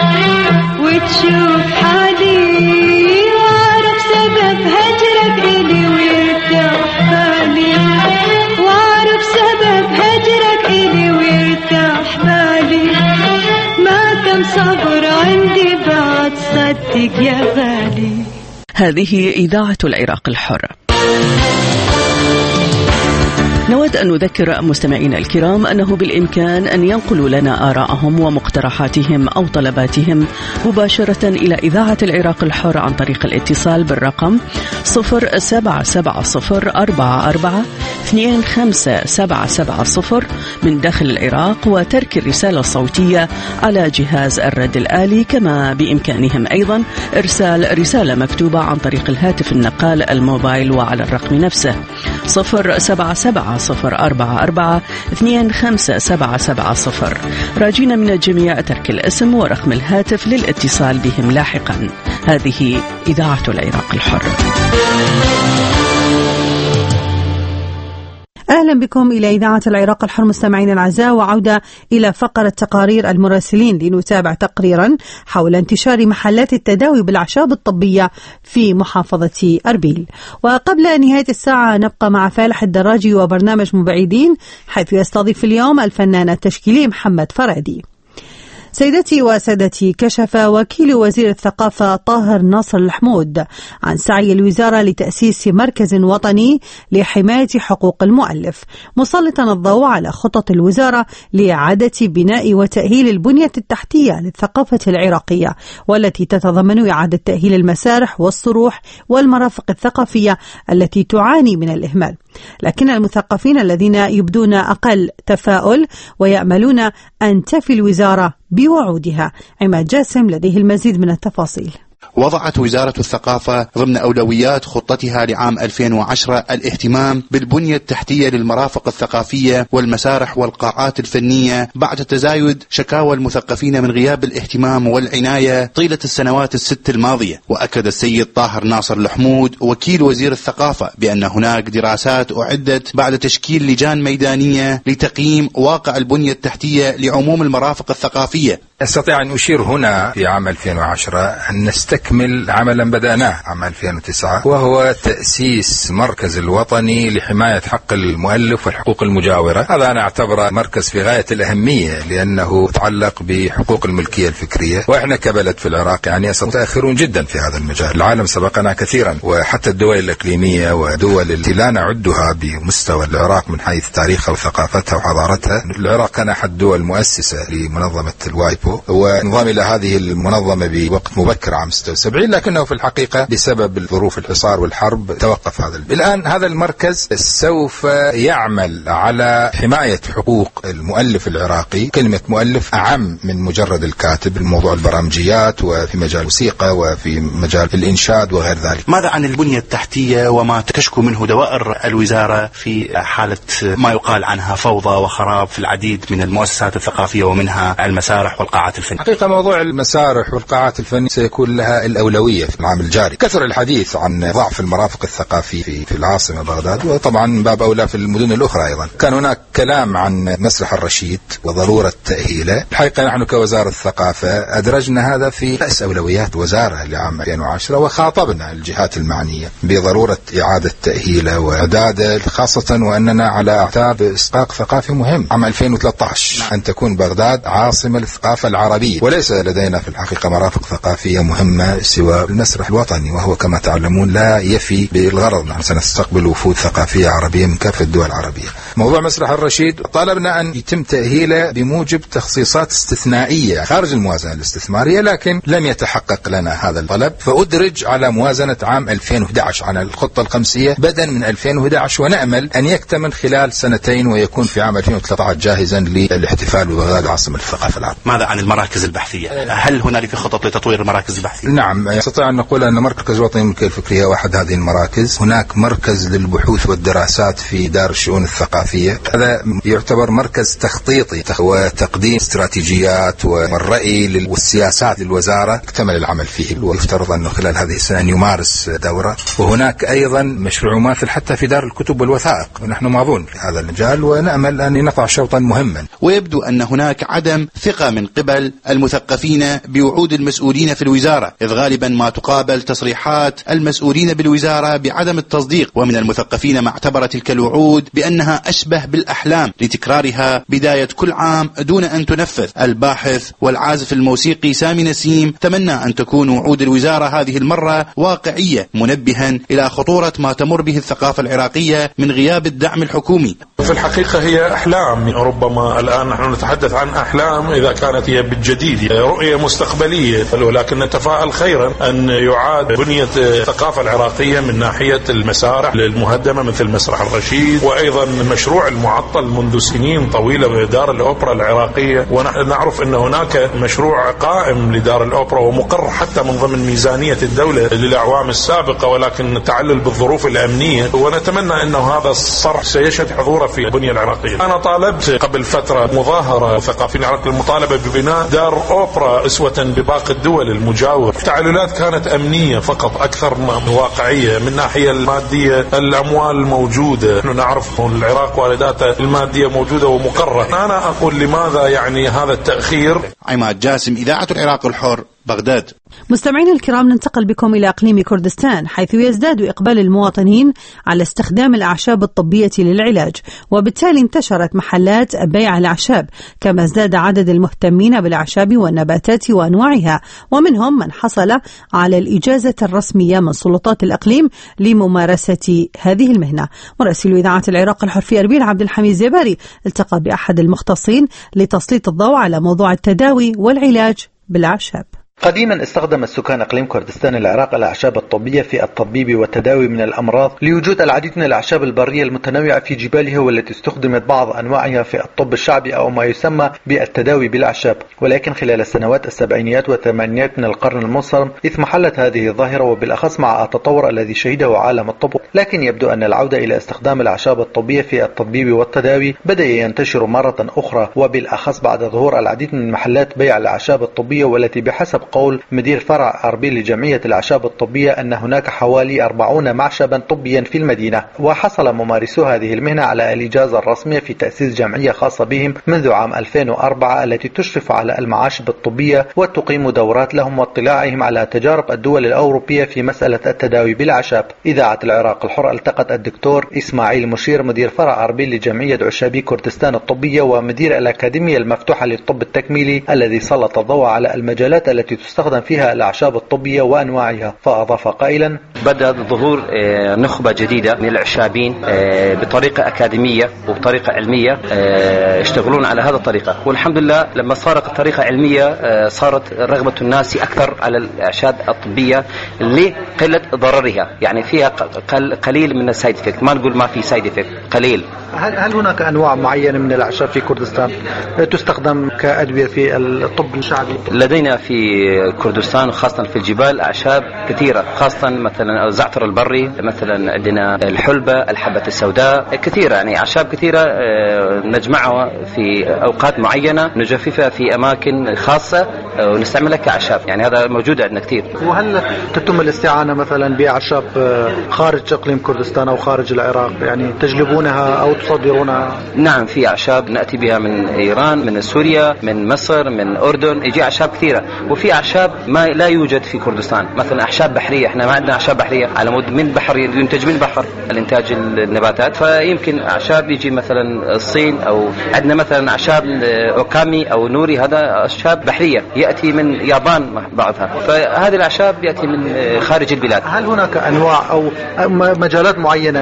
وتشوف حالي وأعرف سبب هجرك إلي ويرتاح بالي وأعرف سبب هجرك إلي ويرتاح بالي ما تم صبر عندي بعد صدق يا غالي. هذه إذاعة العراق الحر. نود أن نذكر مستمعينا الكرام أنه بالإمكان أن ينقلوا لنا آراءهم ومقترحاتهم أو طلباتهم مباشرة إلى إذاعة العراق الحر عن طريق الاتصال بالرقم 0770442577 من داخل العراق وترك الرسالة الصوتية على جهاز الرد الآلي، كما بإمكانهم أيضا إرسال رسالة مكتوبة عن طريق الهاتف النقال الموبايل وعلى الرقم نفسه 0770442577. راجين من الجميع ترك الاسم ورقم الهاتف للاتصال بهم لاحقا. هذه إذاعة العراق الحر. أهلا أهلا بكم إلى إذاعة العراق الحر مستمعين الأعزاء، وعودة إلى فقرة تقارير المراسلين لنتابع تقريرا حول انتشار محلات التداوي بالأعشاب الطبية في محافظة أربيل. وقبل نهاية الساعة نبقى مع فالح الدراجي وبرنامج مبعدين، حيث يستضيف اليوم الفنان التشكيلي محمد فرادي. سيدتي وسادتي، كشف وكيل وزير الثقافة طاهر ناصر الحمود عن سعي الوزارة لتأسيس مركز وطني لحماية حقوق المؤلف، مسلطا الضوء على خطط الوزارة لإعادة بناء وتأهيل البنية التحتية للثقافة العراقية، والتي تتضمن إعادة تأهيل المسارح والصروح والمرافق الثقافية التي تعاني من الإهمال. لكن المثقفين الذين يبدون أقل تفاؤل ويأملون أن تفي الوزارة بوعودها. عماد جاسم لديه المزيد من التفاصيل. وضعت وزارة الثقافة ضمن أولويات خطتها لعام 2010 الاهتمام بالبنية التحتية للمرافق الثقافية والمسارح والقاعات الفنية بعد تزايد شكاوى المثقفين من غياب الاهتمام والعناية طيلة السنوات الست الماضية. وأكد السيد طاهر ناصر الحمود وكيل وزير الثقافة بأن هناك دراسات أعدت بعد تشكيل لجان ميدانية لتقييم واقع البنية التحتية لعموم المرافق الثقافية. أستطيع أن أشير هنا في عام 2010 أن نستكمل عملا بدأناه عام 2009، وهو تأسيس مركز الوطني لحماية حق المؤلف والحقوق المجاورة. هذا أنا أعتبره مركز في غاية الأهمية لأنه يتعلق بحقوق الملكية الفكرية، وإحنا كبلد في العراق يعني متأخرون جدا في هذا المجال. العالم سبقنا كثيرا، وحتى الدول الإقليمية ودول التي لا نعدها بمستوى العراق من حيث تاريخها وثقافتها وحضارتها. العراق كان أحد دول مؤسسة لمنظمة الوايبو، ونظام إلى هذه المنظمة بوقت مبكر عام 76، لكنه في الحقيقة بسبب ظروف الحصار والحرب توقف هذا. الآن هذا المركز سوف يعمل على حماية حقوق المؤلف العراقي. كلمة مؤلف أعم من مجرد الكاتب، الموضوع البرامجيات وفي مجال الموسيقى وفي مجال الإنشاد وغير ذلك. ماذا عن البنية التحتية وما تكشكو منه دوائر الوزارة في حالة ما يقال عنها فوضى وخراب في العديد من المؤسسات الثقافية ومنها المسارح والقاعات الفنية؟ حقيقة موضوع المسارح والقاعات الفنية سيكون لها الأولوية في العام الجاري. كثر الحديث عن ضعف المرافق الثقافية في العاصمة بغداد، وطبعا من باب أولى في المدن الأخرى أيضا. كان هناك كلام عن مسرح الرشيد وضرورة تأهيله. الحقيقة نحن كوزارة الثقافة أدرجنا هذا في رأس أولويات وزارة لعام 2010، وخاطبنا الجهات المعنية بضرورة إعادة تأهيله وإعداده، خاصة وأننا على أعتاب إسقاط ثقافي مهم عام 2013 أن تكون بغداد عاصمة للثقافة العربية، وليس لدينا في الحقيقة مرافق ثقافية مهمة سوى المسرح الوطني، وهو كما تعلمون لا يفي بالغرض. نحن سنستقبل وفود ثقافية عربية من كافة الدول العربية. موضوع مسرح الرشيد طالبنا أن يتم تأهيله بموجب تخصيصات استثنائية خارج الموازنة الاستثمارية، لكن لم يتحقق لنا هذا الطلب، فأدرج على موازنة عام 2011 على الخطة الخمسية بدءا من 2011، ونأمل أن يكتمل خلال سنتين ويكون في عام 2013 جاهزا للاحتفال ببغداد عاصمة الثقافة العربية. ماذا عن المراكز البحثية؟ هل هنالك خطط لتطوير المراكز البحثية؟ نعم، نستطيع أن نقول أن مركز وطني للملكية الفكرية واحد هذه المراكز. هناك مركز للبحوث والدراسات في دار الشؤون الثقافية، هذا يعتبر مركز تخطيطي وتقديم استراتيجيات والرأي والسياسات للوزارة، اكتمل العمل فيه ويفترض أنه خلال هذه السنة يمارس دورة. وهناك أيضا مشروع مماثل حتى في دار الكتب والوثائق، ونحن ماضون في هذا المجال ونأمل أن نقطع شوطا مهما. ويبدو أن هناك عدم ثقة من قبل المثقفين بوعود المسؤولين في الوزارة، إذ غالبا ما تقابل تصريحات المسؤولين بالوزارة بعدم التصديق، ومن المثقفين ما اعتبر تلك الوعود بأنها أشبه بالأحلام لتكرارها بداية كل عام دون أن تنفذ. الباحث والعازف الموسيقي سامي نسيم تمنى أن تكون وعود الوزارة هذه المرة واقعية، منبها إلى خطورة ما تمر به الثقافة العراقية من غياب الدعم الحكومي. في الحقيقة هي أحلام، ربما الآن نحن نتحدث عن أحلام إذا كانت هي بالجديد، رؤية مستقبلية، ولكن نتفائل خيرا أن يعاد بنية الثقافة العراقية من ناحية المسارح المهدمة مثل مسرح الرشيد، وأيضا مشروع المعطل منذ سنين طويلة بدار الأوبرا العراقية. ونحن نعرف أن هناك مشروع قائم لدار الأوبرا ومقر حتى من ضمن ميزانية الدولة للأعوام السابقة، ولكن تعلل بالظروف الأمنية، ونتمنى أنه هذا الصرح سيشهد حضوره في البنية العراقية. أنا طالبت قبل فترة مظاهرة ثقافيين العراقيين المطالبة ببناء دار أوبرا أسوة بباقي الدول المجاورة. التعليلات كانت أمنية فقط أكثر من واقعية. من الناحية المادية الأموال موجودة، نحن نعرف العراق وارداته المادية موجودة ومقررة. أنا أقول لماذا يعني هذا التأخير؟ عماد جاسم، إذاعة العراق الحر، بغداد. مستمعين الكرام، ننتقل بكم إلى إقليم كردستان، حيث يزداد إقبال المواطنين على استخدام الأعشاب الطبية للعلاج، وبالتالي انتشرت محلات بيع الأعشاب، كما ازداد عدد المهتمين بالأعشاب والنباتات وأنواعها، ومنهم من حصل على الإجازة الرسمية من سلطات الإقليم لممارسة هذه المهنة. مراسل إذاعة العراق الحر في أربيل عبد الحميد زباري التقى بأحد المختصين لتسليط الضوء على موضوع التداوي والعلاج بالأعشاب. قديما استخدم السكان اقليم كردستان العراق الاعشاب الطبيه في التطبيب والتداوي من الامراض، لوجود العديد من الاعشاب البريه المتنوعه في جبالها، والتي استخدمت بعض انواعها في الطب الشعبي او ما يسمى بالتداوي بالاعشاب. ولكن خلال السنوات السبعينيات والثمانينيات من القرن المنصرم اذ محلت هذه الظاهره، وبالاخص مع التطور الذي شهده عالم الطب، لكن يبدو ان العوده الى استخدام الاعشاب الطبيه في التطبيب والتداوي بدا ينتشر مره اخرى، وبالاخص بعد ظهور العديد من محلات بيع الاعشاب الطبيه، والتي بحسب قول مدير فرع أربيل لجمعية الأعشاب الطبية أن هناك حوالي 40 معشبا طبيا في المدينة. وحصل ممارسو هذه المهنة على الإجازة الرسمية في تأسيس جمعية خاصة بهم منذ عام 2004 التي تشرف على المعاشب الطبية وتقيم دورات لهم واطلاعهم على تجارب الدول الأوروبية في مسألة التداوي بالأعشاب. إذاعة العراق الحر التقت الدكتور إسماعيل مشير مدير فرع أربيل لجمعية عشابي كردستان الطبية ومدير الأكاديمية المفتوحة للطب التكميلي الذي سلط الضوء على المجالات التي تستخدم فيها الأعشاب الطبية وأنواعها، فأضاف قائلا: بدأ ظهور نخبة جديدة من الأعشابين بطريقة أكاديمية وبطريقة علمية يشتغلون على هذا الطريقة، والحمد لله لما صارت الطريقة علمية صارت رغبة الناس أكثر على الأعشاب الطبية لقلة ضررها، يعني فيها قليل من السايد إفكت، ما نقول ما في سايد إفكت، قليل. هل هناك أنواع معينة من الأعشاب في كردستان تستخدم كأدوية في الطب الشعبي؟ لدينا في كردستان خاصة في الجبال أعشاب كثيرة، خاصة مثلا الزعتر البري، مثلا عندنا الحلبة، الحبة السوداء، كثيرة يعني أعشاب كثيرة نجمعها في أوقات معينة، نجففها في أماكن خاصة ونستعملها كأعشاب، يعني هذا موجود عندنا كثير. وهل تتم الاستعانة مثلا بأعشاب خارج إقليم كردستان أو خارج العراق، يعني تجلبونها أو تصدرونها؟ نعم، في أعشاب نأتي بها من إيران، من سوريا، من مصر، من الأردن، يجي أعشاب كثيرة. وفي أعشاب ما لا يوجد في كردستان، مثلا أعشاب بحرية، احنا ما عندنا أعشاب بحرية على مود من بحر، ينتج من بحر الإنتاج النباتات، فيمكن أعشاب يجي مثلا الصين، أو عندنا مثلا أعشاب أوكامي أو نوري، هذا أعشاب بحرية يأتي من اليابان بعضها، فهذه الأعشاب يأتي من خارج البلاد. هل هناك أنواع أو مجالات معينة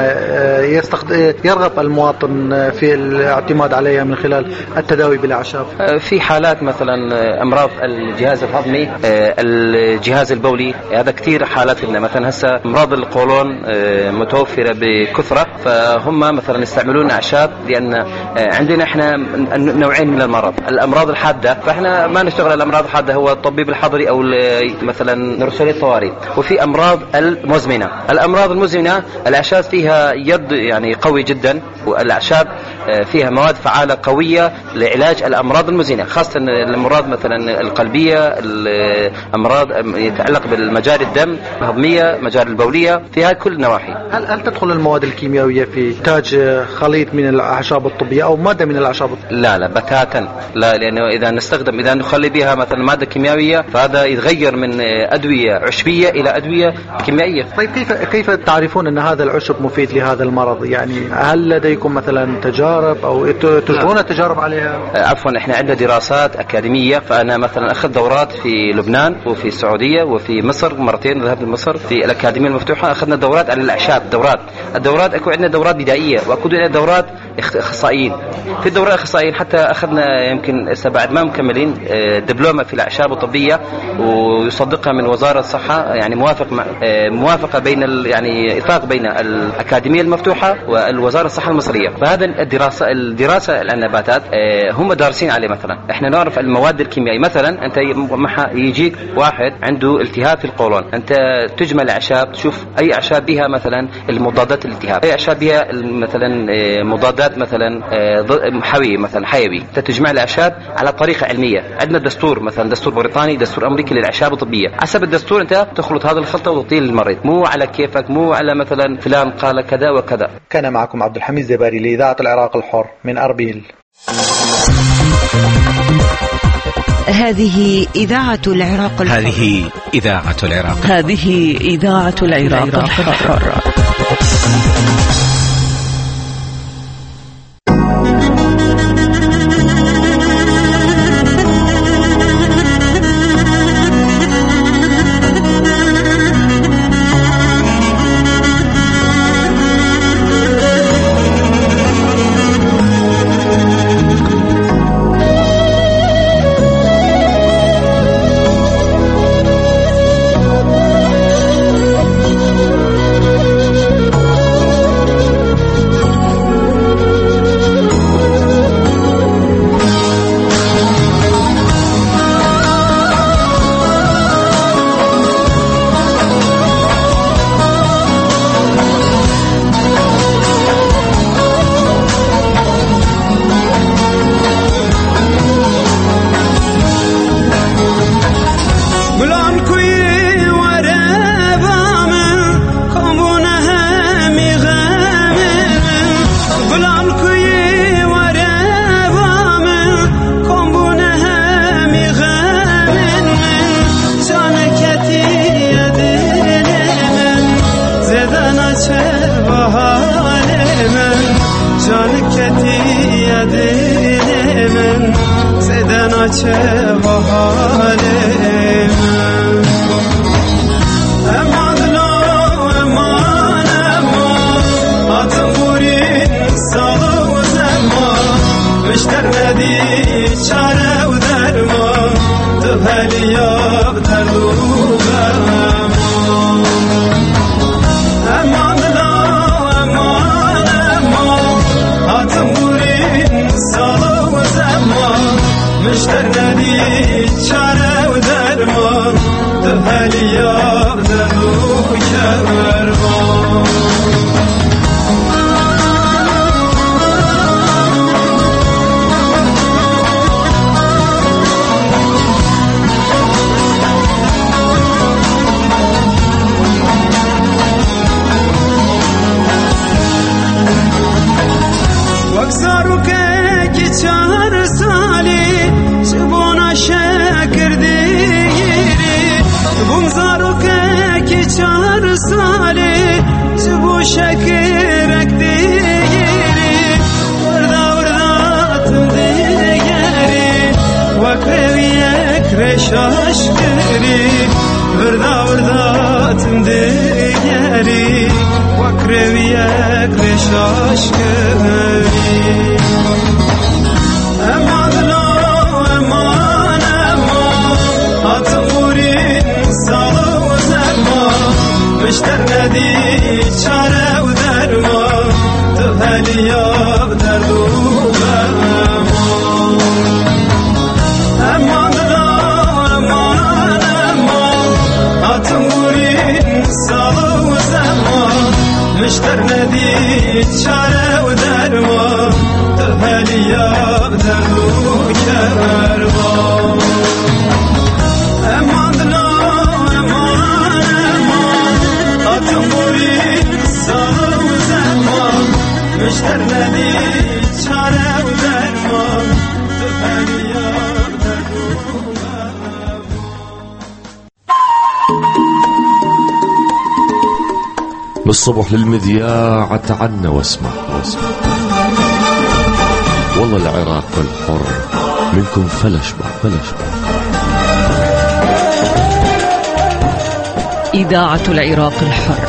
يرغب المواطن في الاعتماد عليها من خلال التداوي بالأعشاب؟ في حالات مثلا أمراض الجهاز الهضمي، الجهاز البولي، هذا كثير حالات لنا. مثلا هسه أمراض القولون متوفرة بكثرة، فهم مثلا يستعملون أعشاب، لأن عندنا احنا نوعين من المرض، الأمراض الحادة، فاحنا ما نشتغل على الأمراض الحادة، هو الطبيب الحضري أو مثلا نرسل الطوارئ. وفي أمراض المزمنة، الأمراض المزمنة الأعشاب فيها يد يعني قوي جدا، والأعشاب فيها مواد فعالة قوية لعلاج الأمراض المزمنة، خاصة الأمراض مثلا القلبية، الأمراض يتعلق بالمجاري الدم، الهضمية، مجاري البولية، فيها كل النواحي. هل تدخل المواد الكيميائية في إنتاج خليط من الأعشاب الطبية أو مادة من الأعشاب الطبية؟ لا بتاتا لا، لأنه إذا نخلي بها مثلا مادة كيميائية فهذا يتغير من أدوية عشبية إلى أدوية كيميائية. طيب كيف تعرفون أن هذا العشب مفيد لهذا المرض؟ يعني هل لديكم مثلا تجارب أو تجرون تجارب عليها؟ عفوا، إحنا عندنا دراسات أكاديمية، فأنا مثلا أخذ دورات في لبنان وفي السعودية وفي مصر، مرتين ذهبت لمصر في الأكاديمية المفتوحة، أخذنا دورات على الأعشاب. الدورات أكو عندنا دورات بدائية، وأكو عندنا دورات اخصائيين. في الدورات الاخصائيين حتى أخذنا يمكن بعد ما مكملين دبلومة في الأعشاب الطبية، ويصدقها من وزارة الصحة، يعني موافقة بين يعني إطلاق بين الأكاديمية المفتوحة والوزارة الصحة المصرية. فهذا الدراسة النباتات هم دارسين عليه. مثلا احنا نعرف المواد الكيميائية، مثلا انت يجيك واحد عنده التهاب في القولون، انت تجمل اعشاب، تشوف اي اعشاب بها مثلا المضادات الالتهاب، اي اعشاب بها مثلا مضادات نبات مثلا حيوي مثلا حيوي تجمع الأعشاب على طريقة علمية. عندنا دستور مثلا دستور بريطاني دستور أمريكي للأعشاب الطبية. حسب الدستور أنت تخلط هذه الخلطة وتعطيه للمريض، مو على كيفك، مو على مثلا فلان قال كذا وكذا. كان معكم عبد الحميد زباري لإذاعة العراق الحر من أربيل. هذه إذاعة العراق الحر. هذه إذاعة العراق. هذه إذاعة العراق الحر. بالصبح للمذياع تعنا واسمع والله العراق الحر منكم فلشبع. إذاعة العراق الحر.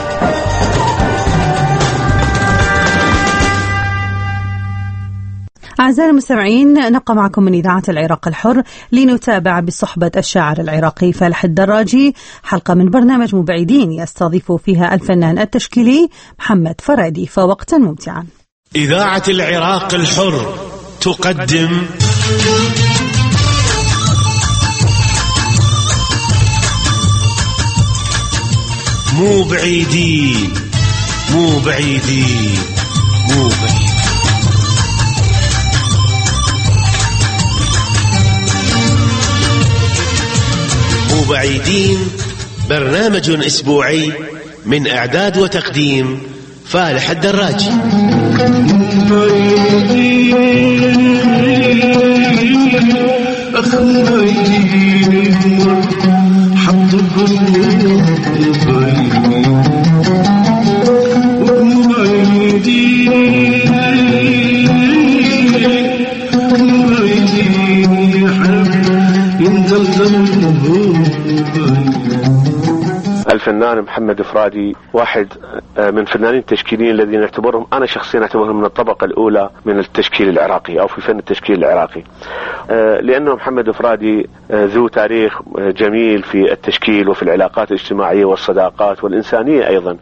أعزائي المستمعين، نبقى معكم من إذاعة العراق الحر لنتابع بصحبة الشاعر العراقي فالح الدراجي حلقة من برنامج مبعدين يستضيف فيها الفنان التشكيلي محمد فرادي. فوقتا ممتعا. إذاعة العراق الحر تقدم مو بعيدين. وعيدين، برنامج أسبوعي من إعداد وتقديم فالح الدراجي. الفنان محمد فرادي واحد من فنانين التشكيليين الذين نعتبرهم، أنا شخصيا أعتبرهم من الطبقة الأولى من التشكيل العراقي أو في فن التشكيل العراقي، لأنه محمد فرادي ذو تاريخ جميل في التشكيل وفي العلاقات الاجتماعية والصداقات والإنسانية أيضا.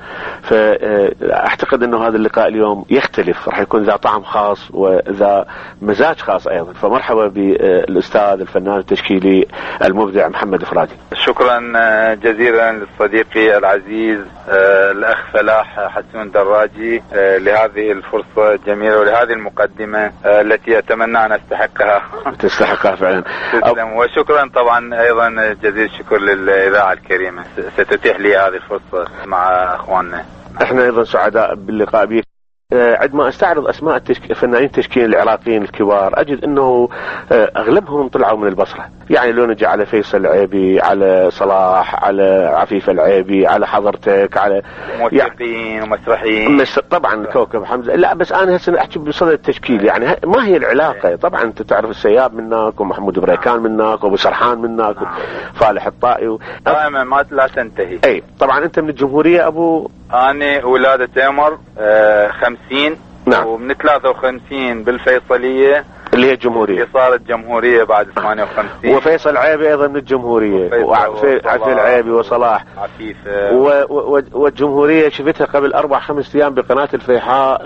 فأعتقد أنه هذا اللقاء اليوم يختلف، راح يكون ذا طعم خاص وذا مزاج خاص أيضا. فمرحبا بالأستاذ الفنان التشكيلي المبدع محمد فرادي. شكرا جزيلا لصديقي العزيز الأخ فلاح حسون دراجي لهذه الفرصة الجميلة ولهذه المقدمة التي أتمنى أن أستحقها. تستحقها فعلا. تسلم. وشكرا طبعا أيضا جزيل الشكر للإذاعة الكريمة ستتيح لي هذه الفرصة مع أخواننا. احنا أيضا سعداء باللقاء بك. عندما استعرض اسماء فنانين التشكيل العراقيين الكبار اجد انه اغلبهم طلعوا من البصره، يعني لو نجي على فيصل العيبي، على صلاح، على عفيف العيبي، على حضرتك، على موسيقيين ومسرحيين طبعا كوكب حمزه. لا بس انا هسه احكي بصدد التشكيل، يعني ما هي العلاقه؟ طبعا انت تعرف السياب منك ومحمود بريكان منك وابو سرحان منك وفالح الطائي دائما ما لا تنتهي. اي طبعا انت من الجمهوريه ابو. أنا ولادة تيمر 50. نعم. ومن 53 بالفيصلية اللي هي الجمهورية اللي صارت جمهورية بعد 58. وفيصل العيبي أيضا من الجمهورية، وعفيف العيبي وصلاح عفيف والجمهورية شفتها قبل 4-5 أيام بقناة الفيحاء،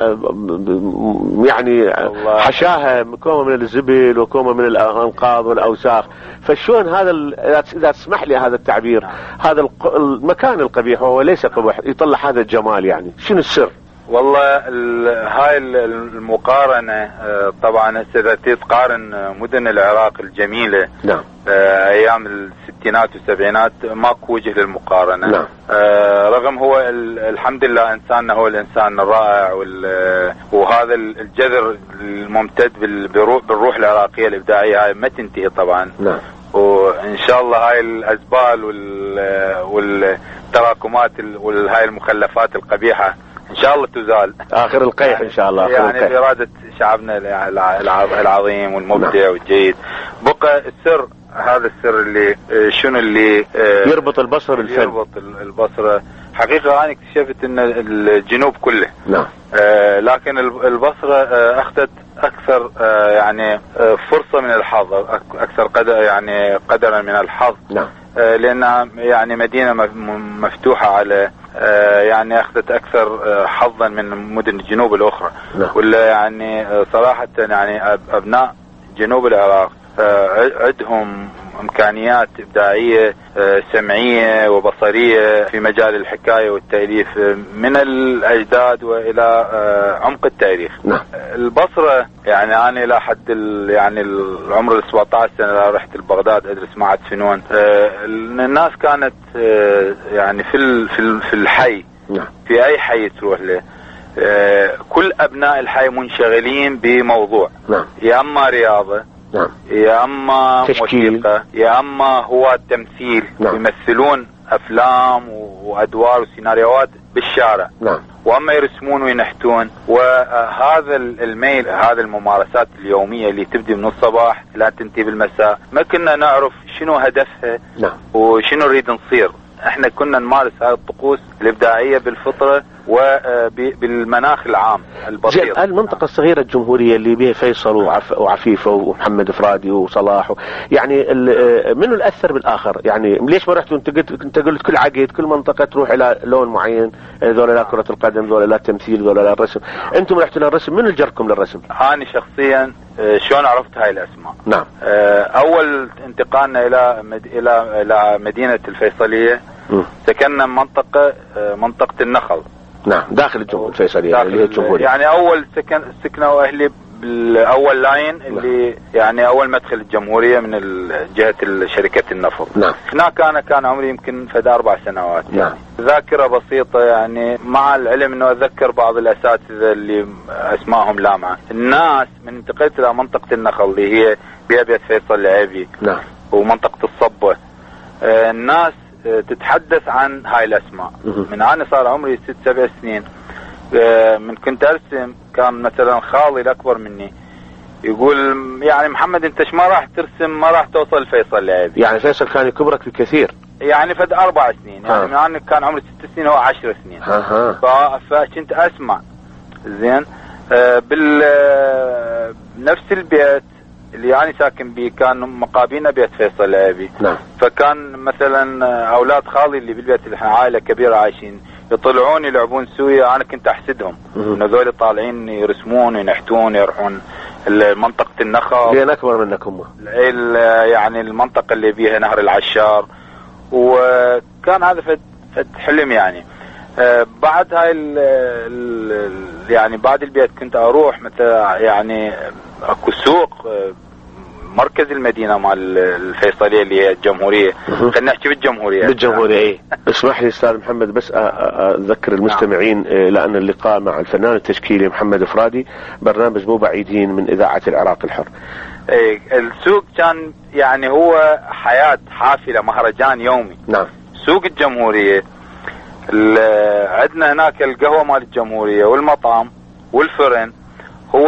يعني حشاها كومة من الزبل وكومة من الأنقاض والأوساخ. فشون هذا إذا تسمح لي هذا التعبير، هذا المكان القبيح وهو ليس قبيح يطلع هذا الجمال، يعني شنو السر؟ والله هاي المقارنة طبعا إذا تقارن مدن العراق الجميلة نعم أيام الستينات والسبعينات ماكو وجه للمقارنة. نعم. رغم هو الحمد لله إنساننا هو الإنسان الرائع وهذا الجذر الممتد بالروح العراقية الإبداعية هاي ما تنتهي طبعا. نعم. وإن شاء الله هاي الأزبال والتراكمات وهاي المخلفات القبيحة إن شاء الله تزال آخر القيح إن شاء الله. يعني بإرادة شعبنا العظيم والمبدع والجيد. بقى السر، هذا السر اللي شنو اللي يربط البصرة بالفن. يربط البصرة. حقيقة أنا اكتشفت إن الجنوب كله نعم لكن البصرة أخذت أكثر يعني فرصة من الحظ، أكثر قدرا من الحظ. نعم. لأنها يعني مدينة مفتوحة على يعني أخذت أكثر حظا من مدن الجنوب الأخرى. نعم. ولا يعني صراحة يعني أبناء جنوب العراق عندهم إمكانيات إبداعية سمعية وبصرية في مجال الحكاية والتأليف من الأجداد وإلى عمق التاريخ. نعم. البصرة يعني أنا إلى حد يعني العمر 17 سنة رحت لبغداد أدرس معهد فنون. الناس كانت يعني في الحي. نعم. في أي حي تروح له كل أبناء الحي منشغلين بموضوع. نعم. يا أما رياضة، نعم. يا أما موسيقى، يا أما هو التمثيل. نعم. يمثلون أفلام وأدوار وسيناريوهات بالشارع. نعم. وأما يرسمون وينحتون. وهذا الميل، هذا الممارسات اليومية اللي تبدي من الصباح لا تنتهي بالمساء، ما كنا نعرف شنو هدفها. نعم. وشنو نريد نصير. احنا كنا نمارس هذه الطقوس الإبداعية بالفطرة وبالمناخ العام البسيط. المنطقة الصغيرة الجمهورية اللي بها فيصل وعفيفة ومحمد فرادي وصلاح يعني منو الأثر بالآخر؟ يعني ليش ما رحتوا انت قلت كل عقيد كل منطقة تروح إلى لون معين، ذولا لا كرة القدم، ذولا لا تمثيل، ذولا لا الرسم. انتم رحتوا للرسم، منو جركم للرسم؟ أنا شخصيا شلون عرفت هاي الأسماء؟ نعم. أول انتقالنا إلى مدينة الفيصلية سكننا منطقة النخل. نعم. داخل الفيصلية اللي هي الجمهورية. يعني أول سكنوا أهلي بالاول لاين اللي يعني اول مدخل الجمهوريه من جهه شركه النفط. نعم. هناك انا كان عمري يمكن فد 4 سنوات. نعم. ذاكره بسيطه يعني، مع العلم انه اتذكر بعض الاساتذه اللي اسمائهم لامعه. الناس من انتقلت الى منطقه النخل اللي هي بيت فيصل العيبي. نعم. ومنطقه الصبه، الناس تتحدث عن هاي الاسماء. من انا صار عمري 6-7 سنين، من كنت ارسم كان مثلا خالي الاكبر مني يقول يعني محمد انت ما راح ترسم، ما راح توصل فيصل العيبي. يعني فيصل كان يكبرك بكثير. يعني فد 4 سنين، يعني من انا كان عمري 6 سنين هو 10 سنين. فكنت اسمع زين. نفس البيت اللي يعني ساكن به كان مقابينا بيت فيصل العيبي. نعم. فكان مثلا اولاد خالي اللي بالبيت اللي احنا عائله كبيره عايشين يطلعون يلعبون سويا، انا كنت احسدهم ان هذول طالعين يرسمون وينحتون يروحون منطقه النخل. لين اكبر منكم يعني المنطقه اللي بيها نهر العشار. وكان هذا فد حلم يعني. بعد هاي يعني بعد البيت كنت اروح مثلا يعني اكو سوق مركز المدينه مال الفيصليه اللي هي الجمهوريه. خلينا نحكي بالجمهوريه. ايه. اسمح لي استاذ محمد بس اذكر المستمعين لان اللقاء مع الفنان التشكيلي محمد فرادي برنامج مو بعيدين من اذاعه العراق الحر. ايه السوق كان يعني هو حياه حافله، مهرجان يومي. نعم. سوق الجمهوريه عندنا هناك القهوه مال الجمهوريه والمطعم والفرن، هو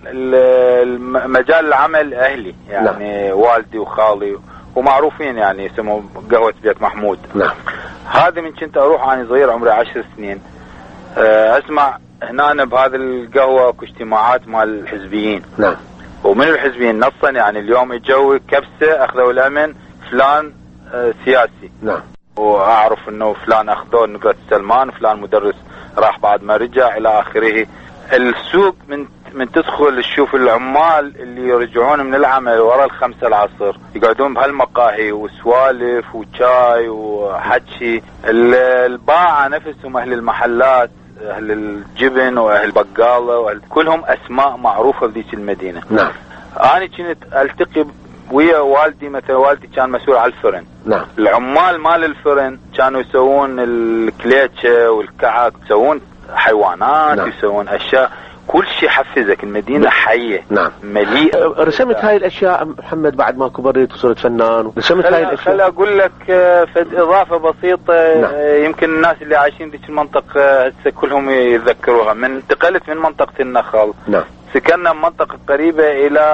مجال العمل اهلي يعني. نعم. والدي وخالي ومعروفين يعني يسموا قهوة بيت محمود. نعم. هذا من كنت اروح انا صغير عمري 10 سنين اسمع هنا بهذا القهوة اكو اجتماعات مال الحزبيين. نعم. ومن الحزبيين نصا يعني اليوم الجو كبسة اخذوا الامن فلان سياسي. نعم. واعرف انه فلان اخذوه نقرة سلمان، فلان مدرس راح بعد ما رجع الى اخره. السوق من تدخل تشوف العمال اللي يرجعون من العمل وراء 5 العصر يقعدون بهالمقاهي وسوالف وشاي وحكي. الباعة نفسهم اهل المحلات، اهل الجبن واهل البقالة كلهم اسماء معروفة بذيك المدينة. نعم. انا كنت التقي ويا والدي، مثلا والدي كان مسؤول على الفرن. نعم. العمال مال الفرن كانوا يسوون الكليتشة والكعك، يسوون حيوانات. نعم. يسوون اشياء، كل شيء حفزك. المدينة حية. نعم. مليئة. رسمت هاي الاشياء محمد بعد ما كبرت وصرت فنان؟ رسمت هاي الاشياء؟ خل اقول لك فد اضافة بسيطة. نعم. يمكن الناس اللي عايشين ذيك المنطقة هسه كلهم يتذكروها. من انتقلت من منطقة النخل. نعم. سكننا منطقة قريبة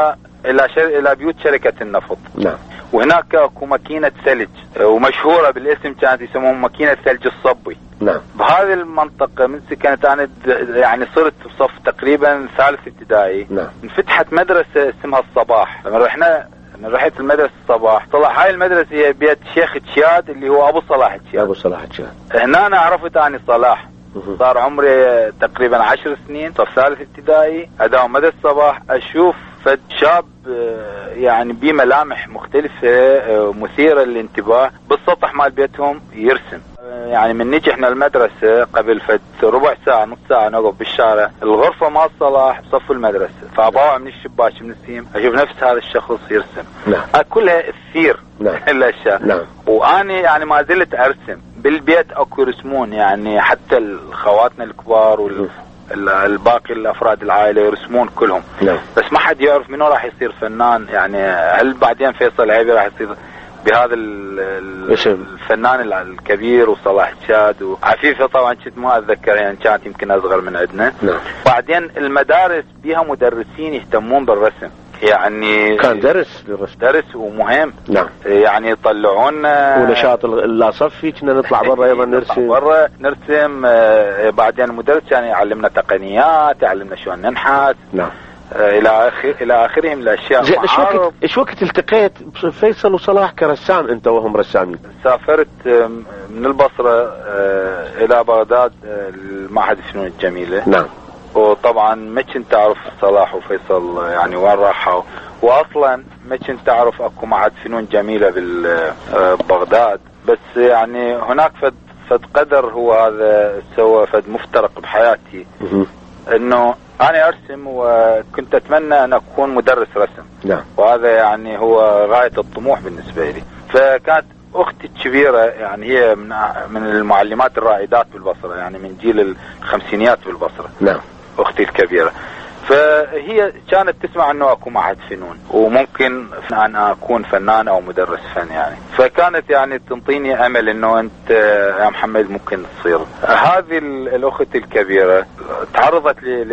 الى بيوت شركة النفط. نعم. وهناك اكو ماكينة ثلج ومشهورة بالاسم كانت يسموها ماكينة ثلج الصبي. نعم. بهذه المنطقة من سكنت انا يعني صرت بصف تقريبا 3 ابتدائي. نعم. انفتحت مدرسة اسمها الصباح. لما رحت المدرسة الصباح طلع هاي المدرسة هي بيت شيخ تشياد اللي هو ابو صلاح تشياد. ابو صلاح تشياد. هنا انا عرفت اني صلاح. صار عمري تقريبا 10 سنين، صف 3 ابتدائي، اداوم مدرسة الصباح اشوف فد شاب يعني بملامح مختلفة مثيرة للانتباه بالسطح مال بيتهم يرسم. يعني من نجي احنا المدرسة قبل فد ربع ساعة نص ساعة نقف بالشارع، الغرفة مال صلاح بصف المدرسة، فأباوع من الشباك من السيم أشوف نفس هذا الشخص يرسم. نعم. كلها الثير. نعم. الأشياء. نعم. وأنا يعني ما زلت أرسم بالبيت أكو يرسمون يعني حتى خواتنا الكبار الباقي الافراد العائله يرسمون كلهم. نعم. بس ما حد يعرف منو راح يصير فنان يعني. هل بعدين فيصل العيبي راح يصير بهذا الفنان الكبير وصلاح تشاد وعفيفه طبعا كنت ما اتذكر يعني كانت يمكن اصغر من عندنا. نعم. بعدين المدارس بيها مدرسين يهتمون بالرسم يعني. كان درس ومهم. نعم. يعني يطلعونا ونشاط اللاصفي كنا نطلع برا ايضا نرسم. بعدين المدرس كان يعني يعلمنا تقنيات، يعلمنا شلون ننحت. نعم. الى اخره من الاشياء. ايش وقت التقيت فيصل وصلاح كرسام انت وهم رسامين؟ سافرت من البصره الى بغداد المعهد الفنون الجميله. نعم. وطبعا ما كنت اعرف صلاح وفيصل يعني وين راحوا، واصلا ما كنت اعرف اكو معهد فنون جميله ببغداد. بس يعني هناك فد قدر هو هذا سوى فد مفترق بحياتي. انه انا ارسم وكنت اتمنى ان اكون مدرس رسم. نعم. وهذا يعني هو غاية الطموح بالنسبة لي. فكانت اختي الكبيرة يعني هي من المعلمات الرائدات بالبصرة، يعني من جيل الخمسينيات بالبصرة. نعم. اختي الكبيرة، فهي كانت تسمع انه اكون معهد فنون وممكن ان اكون فنان او مدرس فن يعني. فكانت يعني تنطيني امل انه انت يا محمد ممكن تصير. هذه الاخت الكبيرة تعرضت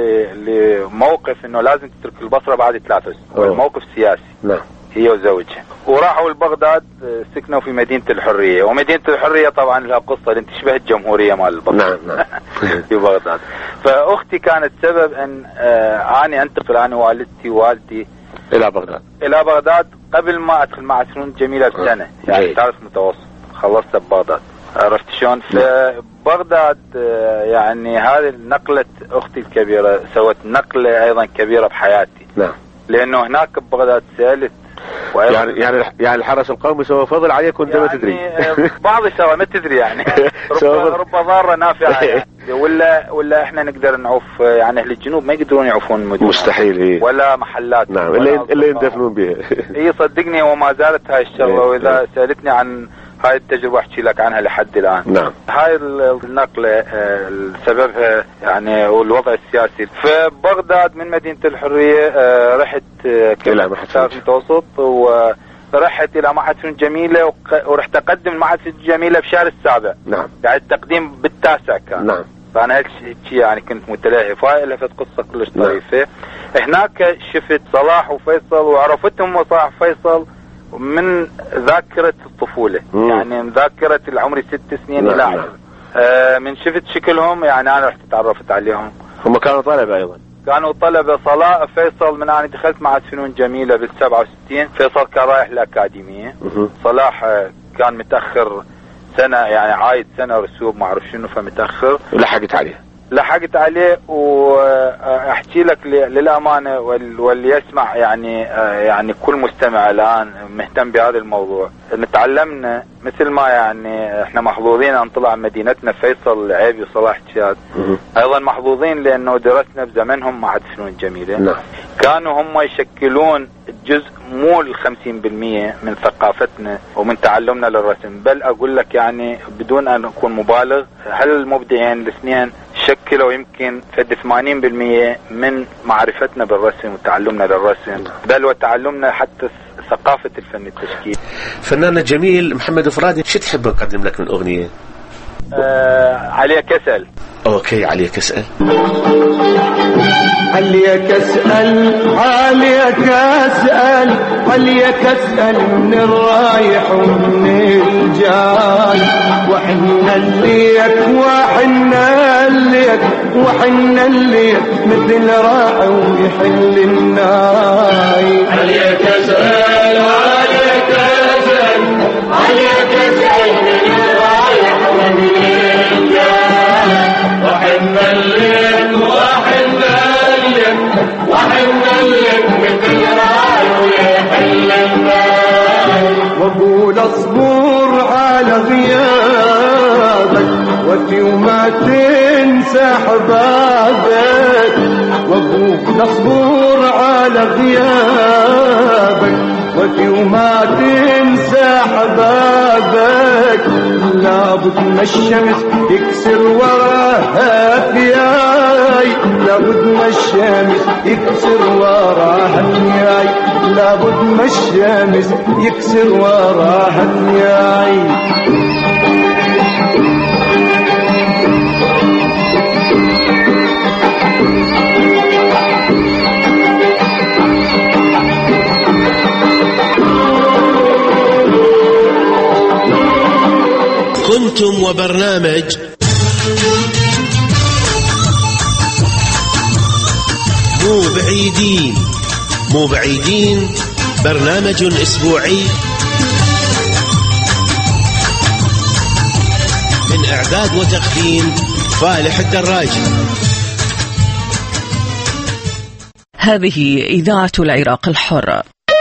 لموقف انه لازم تترك البصرة بعد 3 سنين، موقف سياسي. نعم. هي وزوجها، وراحوا لبغداد، سكنوا في مدينة الحرية، ومدينة الحرية طبعا لها قصة لان تشبه الجمهورية مال البغداد. نعم. في بغداد. فأختي كانت سبب أن أنا أنتقل أنا والدتي ووالدي إلى بغداد قبل ما أدخل معهد فنون جميلة بسنة. يعني تعرف متوسط خلصت ببغداد، عرفت شلون؟ فبغداد يعني هذه نقلة أختي الكبيرة سوت نقلة أيضا كبيرة بحياتي. نعم. لأنه هناك ببغداد سألت يعني الحرس القومي سوى فضل عليك وانت ما تدري. بعض الشباب ما تدري يعني. رب ضارة نافعة يعني. ولا احنا نقدر نعوف يعني اهل الجنوب ما يقدرون يعوفون المدن. مستحيل. هي. ولا محلات. نعم. اللي يندفنون بها. اي صدقني وما زالت هاي الشغلة. واذا سألتني عن هاي التجربة احكي لك عنها لحد الان. نعم. هاي النقلة سببها يعني والوضع السياسي. فبغداد من مدينة الحرية رحت الى معهد متوسط ورحت الى معهد فنون جميلة ورحت اقدم معهد فنون جميلة بشهر 7. نعم. يعني التقديم بالتاسع كان. نعم. فانا هيك يعني كنت متلهف. هاي لفت قصة كلش طريفة. هناك شفت صلاح وفيصل وعرفتهم صلاح وفيصل من ذاكرة الطفولة. يعني من ذاكرة العمر 6 سنين إلى 10. من شفت شكلهم يعني أنا رحت تعرفت عليهم. هم كانوا طلبة أيضا. كانوا طلبة. صلاح فيصل من أنا دخلت معهد فنون جميلة بال67. فيصل كان رايح الأكاديمية. صلاح كان متأخر سنة يعني عايد سنة رسوب ما أعرف شنو فمتأخر. لحقت عليه واحكي لك للامانه واللي يسمع يعني كل مستمع الان مهتم بهذا الموضوع. نتعلمنا مثل ما يعني احنا محظوظين ان طلع مدينتنا فيصل العيبي وصلاح جياد. ايضا محظوظين لانه درسنا بزمنهم معهد فنون جميله. نعم. كانوا هم يشكلون جزء مو 50% من ثقافتنا ومن تعلمنا للرسم، بل اقول لك يعني بدون ان اكون مبالغ هل المبدعين الاثنين شكلوا يمكن 80% من معرفتنا بالرسم وتعلمنا للرسم، بل وتعلمنا حتى ثقافة الفن التشكيل. فنان جميل محمد فرادي، شو تحب نقدم لك من أغنية؟ عليك أسأل. أوكي عليك أسأل. عليك أسأل عليك أسأل عليك أسأل من الرايح ومن الجاي، وحنا الليك وحنا الليك وحنا الليك مثل راعي ويحل الناي. عليك أسأل عليك أسأل عليك أسأل من الرايح ومن الجاي، وحنا الليك وحنا الليك وحنا الليك مثل راعي ويحل الناي. وقول اصبر على غيابك وفي وما تنسى احبابك، وقول اصبر على غيابك وفي وما تنسى احبابك، لابد ما الشمس يكسر وراها ثياي، لابد ما الشمس يكسر وراها ثياي، لابد ما الشمس يكسر وراها ثياي. كنتم وبرنامج مو بعيدين برنامج أسبوعي من إعداد وتقديم فالح الدراجي. هذه إذاعة العراق الحر.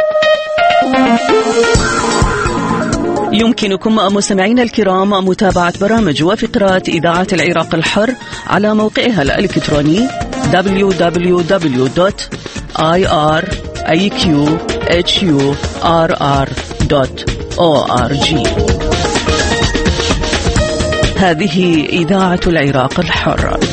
يمكنكم مستمعينا الكرام متابعة برامج وفقرات إذاعة العراق الحر على موقعها الإلكتروني www.iqiqhurr.org. هذه إذاعة العراق الحر.